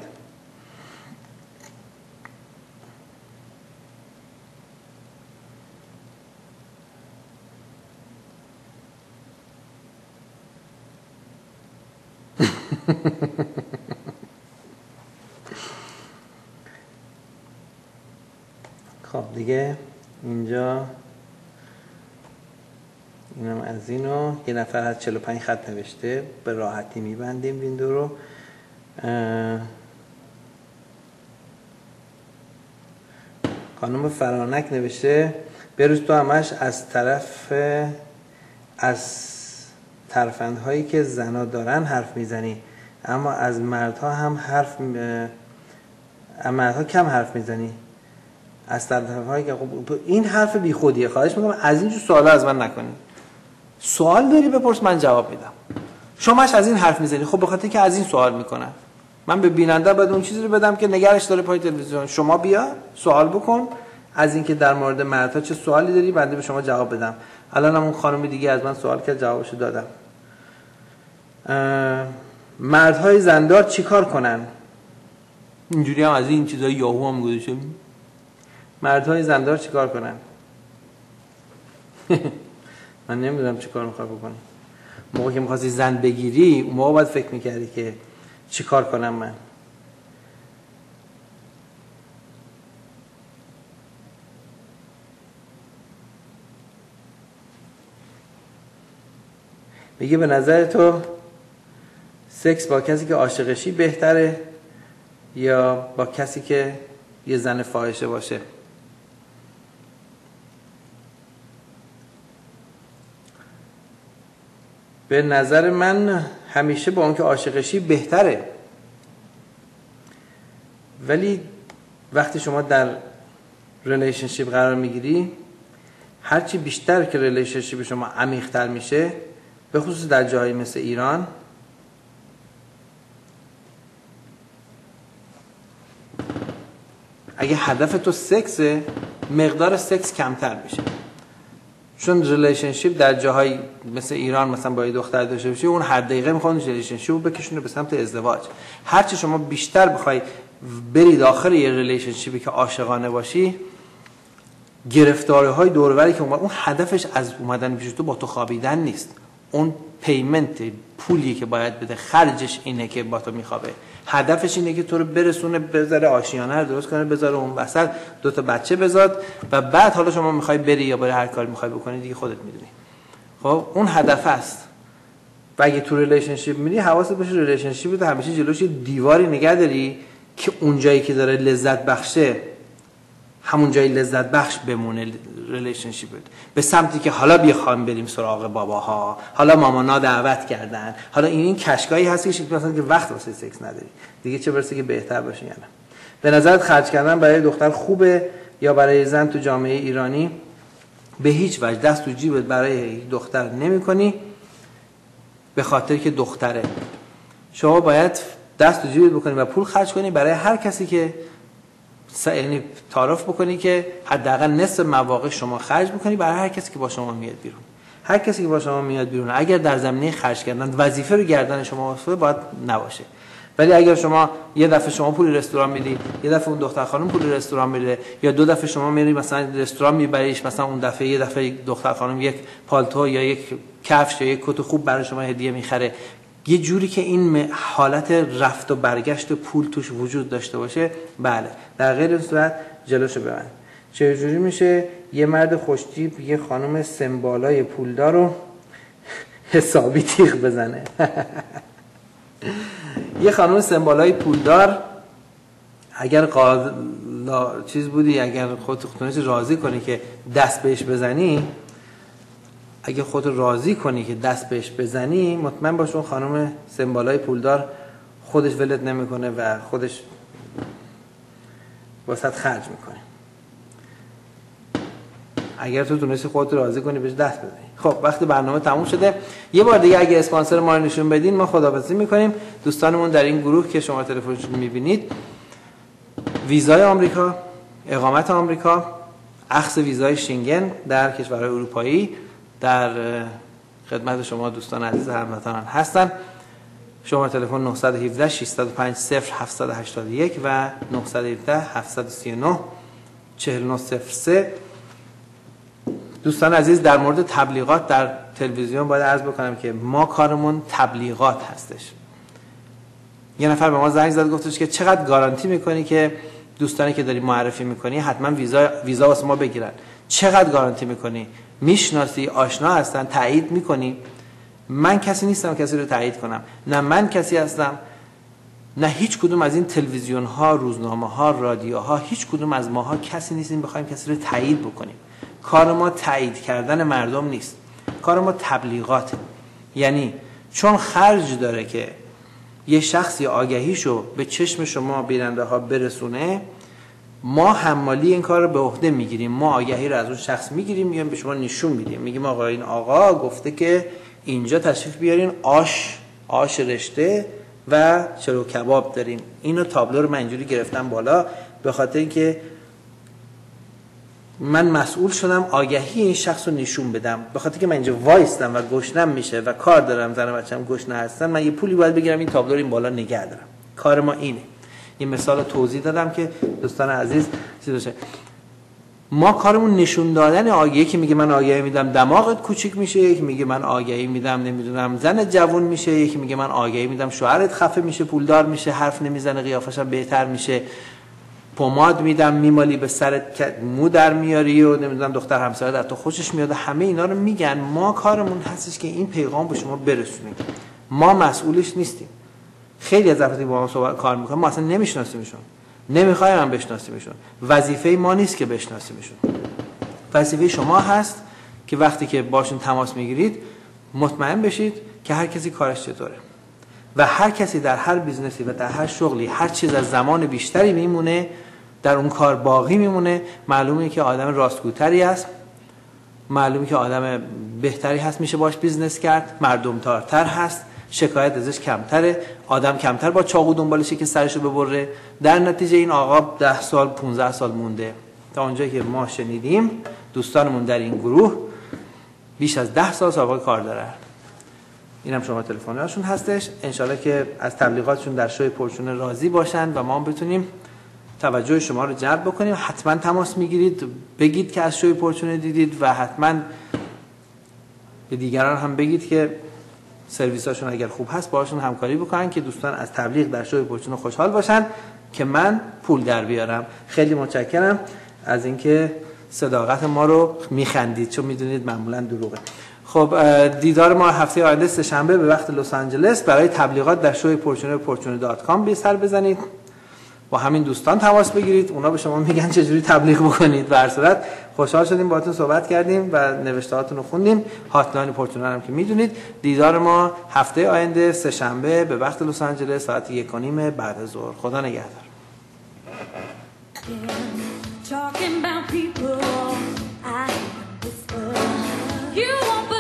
خب دیگه اینجا اینم از اینو یه نفر از چهل و پنج خط نوشته، به راحتی میبندیم ویندو رو. خانم فرانک نوشته بروز تو همش از طرف از ترفندهایی که زنا دارن حرف میزنی، اما از مردها هم حرف از مردها کم حرف میزنی. از طرفهایی که این حرف بی خودیه. خواهش میکنم از اینجور سوالا از من نکنی. سوال داری بپرس، من جواب میدم. شماش از این حرف میزنی، خب به خاطر که از این سوال میکنن. من به بیننده باید اون چیزی رو بدم که نگرش داره پای تلویزیون. شما بیا سوال بکن از اینکه در مورد مردها چه سوالی داری، بنده به شما جواب بدم. الان هم اون خانم دیگه از من سوال کرد، جوابشو دادم. مردهای زندار چیکار کنن؟ اینجوری هم از این چیزای یاهو هم گذاشته. مردهای زندار چیکار کنن؟ من نمیدونم چیکار میخوای بکنی. موقعی که میخواستی زن بگیری اون موقع باید فکر میکردی که چیکار کنم من. میگه به نظر تو سکس با کسی که عاشقشی بهتره یا با کسی که یه زن فاحشه باشه؟ به نظر من همیشه با اون که عاشقشی بهتره، ولی وقتی شما در ریلیشنشیپ قرار میگیری هرچی بیشتر که ریلیشنشیپ شما عمیق‌تر میشه، به خصوص در جایی مثل ایران، اگه هدف تو سکسه مقدار سکس کمتر میشه. چون ریلیشنشیپ در جاهای مثل ایران مثلا با یه دختر داشته باشی، اون هر دقیقه میخواد ریلیشنشیپ رو بکشونه به سمت ازدواج. هرچی شما بیشتر بخوای بری داخل یه ریلیشنشیپی که عاشقانه باشی، گرفتاری‌های دور و بری که اون هدفش از اومدن پیش تو با تو خوابیدن نیست. اون پیمنت، پولی که باید بده، خرجش اینه که با تو میخوابه. هدفش اینه که تو رو برسونه، بذاره آشیانه رو درست کنه، بذاره اون وسط دو تا بچه بذاد و بعد حالا شما میخوای بری یا برای هر کاری میخوای بکنی دیگه خودت میدونی. خب اون هدف است. و اگه تو ریلیشنشیپ میری حواست باشه ریلیشنشیپ تو همیشه جلوش دیواری نگه داری که اون جایی که داره لذت بخشه همون جایی لذت بخش بمونه ریلیشنشیپت، به سمتی که حالا بخوام بریم سراغ باباها، حالا مامانا دعوت کردن، حالا این این کشکایی هستی که مثلا که وقت واسه سکس نداری دیگه، چه برسه که بهتر باشه یا نه. به نظرت خرج کردن برای دختر خوبه یا برای زن تو جامعه ایرانی؟ به هیچ وجه دست تو جیبت برای دختر نمی‌کنی به خاطر که دختره. شما باید دست تو جیبت بکنی و پول خرج کنی برای هر کسی که یعنی تعارف بکنی که حداقل نصف مواقع شما خرج بکنی برای هر کسی که با شما میاد بیرون. هر کسی که با شما میاد بیرون اگر در زمینه خرج کردن وظیفه رو گردن شما افتاده باید نباشه. ولی اگر شما یه دفعه شما پول رستوران میدی، یه دفعه اون دختر خانم پول رستوران میده، یا دو دفعه شما میری مثلا رستوران میبریش، مثلا اون دفعه یه دفعه دختر خانم یک پالتو یا یک کفش یا یک کت خوب برای شما هدیه میخره، یه جوری که این حالت رفت و برگشت و پول توش وجود داشته باشه، بله. در غیر این صورت جلوشو ببند. چه جوری میشه یه مرد خوشتیپ یه خانم سمبالای پولدار رو حسابی تیغ بزنه؟ یه خانم سمبالای پولدار اگر قاضی چیز بودی، اگر خودت خودت راضی کنی که دست بهش بزنی، اگه خودت راضی کنی که دست بهش بزنی، مطمئن باش اون خانم سمبالای پولدار خودش ولت نمیکنه و خودش واسط خرج میکنه. اگر تو تونستی خودت راضی کنی بهش دست بزنی. خب وقتی برنامه تموم شده، یه بار دیگه اگه اسپانسر ما رو نشون بدین ما خداحافظی میکنیم. دوستانمون در این گروه که شما تلفنشون میبینید، ویزای آمریکا، اقامت آمریکا، اخذ ویزای شنگن در کشورهای اروپایی در خدمت شما دوستان عزیز هموطنان هستن. شما تلفن نه یک هفت شش صفر پنج صفر هفت هشت یک و نه یک هفت هفت سه نه چهار نه صفر سه. دوستان عزیز، در مورد تبلیغات در تلویزیون باید عرض بکنم که ما کارمون تبلیغات هستش. یه نفر به ما زنگ زد گفتش که چقدر گارانتی میکنی که دوستانی که داری معرفی میکنی حتما ویزا ویزا واسه ما بگیرن؟ چقدر گارانتی میکنی؟ میشناسی، آشنا هستن، تایید میکنی؟ من کسی نیستم کسی رو تایید کنم، نه من کسی هستم نه هیچ کدوم از این تلویزیون ها، روزنامه ها، رادیو ها، هیچ کدوم از ماها کسی نیستیم بخوایم کسی رو تایید بکنیم. کار ما تایید کردن مردم نیست، کار ما تبلیغاته. یعنی چون خرج داره که یه شخصی آگهیشو به چشم شما بیننده ها برسونه، ما حمالی این کار رو به عهده میگیریم. ما آگهی رو از اون شخص میگیریم، میگیم به شما نشون میدیم، میگیم آقا این آقا گفته که اینجا تشریف بیارین، آش آش رشته و چلو کباب داریم. اینو تابلو رو من اینجوری گرفتم بالا به خاطر اینکه من مسئول شدم آگهی این شخص رو نشون بدم، به خاطر که من اینجا وایستم و گشنم میشه و کار دارم، زن و بچه‌م گشنه هستن، من یه پولی باید بگیرم این تابلو رو این بالا نگه دارم. کار ما اینه. این مثال توضیح دادم که دوستان عزیز چیز بشه. ما کارمون نشون دادن آگهی، که میگه من آگهی میدم دماغت کوچیک میشه، یکی میگه من آگهی میدم نمیدونم زن جوان میشه، یکی میگه من آگهی میدم شوهرت خفه میشه، پولدار میشه، حرف نمیزنه، قیافش هم بهتر میشه، پماد میدم میمالی به سرت مو در میاری و نمیدونم دختر همسایه در تو خوشش میاد. همه اینا رو میگن. ما کارمون هستش که این پیغام به شما برسونیم. ما مسئولش نیستیم. خیلی از افرادی با ما صحبت کار میکنن، ما اصلا نمیشناسیمشون، نمیخوایم هم بشناسیمشون. وظیفه ما نیست که بشناسیمشون. وظیفه شما هست که وقتی که باشون تماس میگیرید مطمئن بشید که هر کسی کارش چطوره و هر کسی در هر بیزنسی و در هر شغلی هر چیز از زمان بیشتری میمونه در اون کار باقی میمونه. معلومه که آدم راستگوتری است، معلومه که آدم بهتری هست، میشه باش بیزنس کرد، مردم‌دارتر هست، شکایت ازش کمتره، آدم کمتر با چاقو دنبالشه که سرشو ببره. در نتیجه این آقا ده سال پانزده سال مونده. تا اونجایی که ما شنیدیم دوستانمون در این گروه بیش از ده سال سابقه کار داره. اینم شما تلفن‌هاشون هستش. انشالله که از تبلیغاتشون در شوی پرچونه راضی باشن و ما بتونیم توجه شما رو جلب بکنیم. حتما تماس میگیرید، بگید که از شوی پرچونه دیدید و حتما به دیگران هم بگید که سرویساشون اگر خوب هست باهاشون همکاری بکنن که دوستان از تبلیغ در شوی پرچون خوشحال باشن که من پول در بیارم. خیلی متشکرم از اینکه صداقت ما رو میخندید، چون میدونید معمولا دروغه. خب دیدار ما هفته آینده سه شنبه به وقت لس آنجلس برای تبلیغات در شوی پرچون پرچون دات کام به سر بزنید، با همین دوستان تماس بگیرید، اونا به شما میگن چجوری تبلیغ بکنید. به هر صورت خوشحال شدیم باهاتون صحبت کردیم و نوشتهاتون رو خوندیم. هاتلاین پرچون هم که میدونید. دیدار ما هفته آینده سه شنبه به وقت لس آنجلس ساعت یک و نیم بعد از ظهر. خدا نگهدار. Talking about people, I whisper. You won't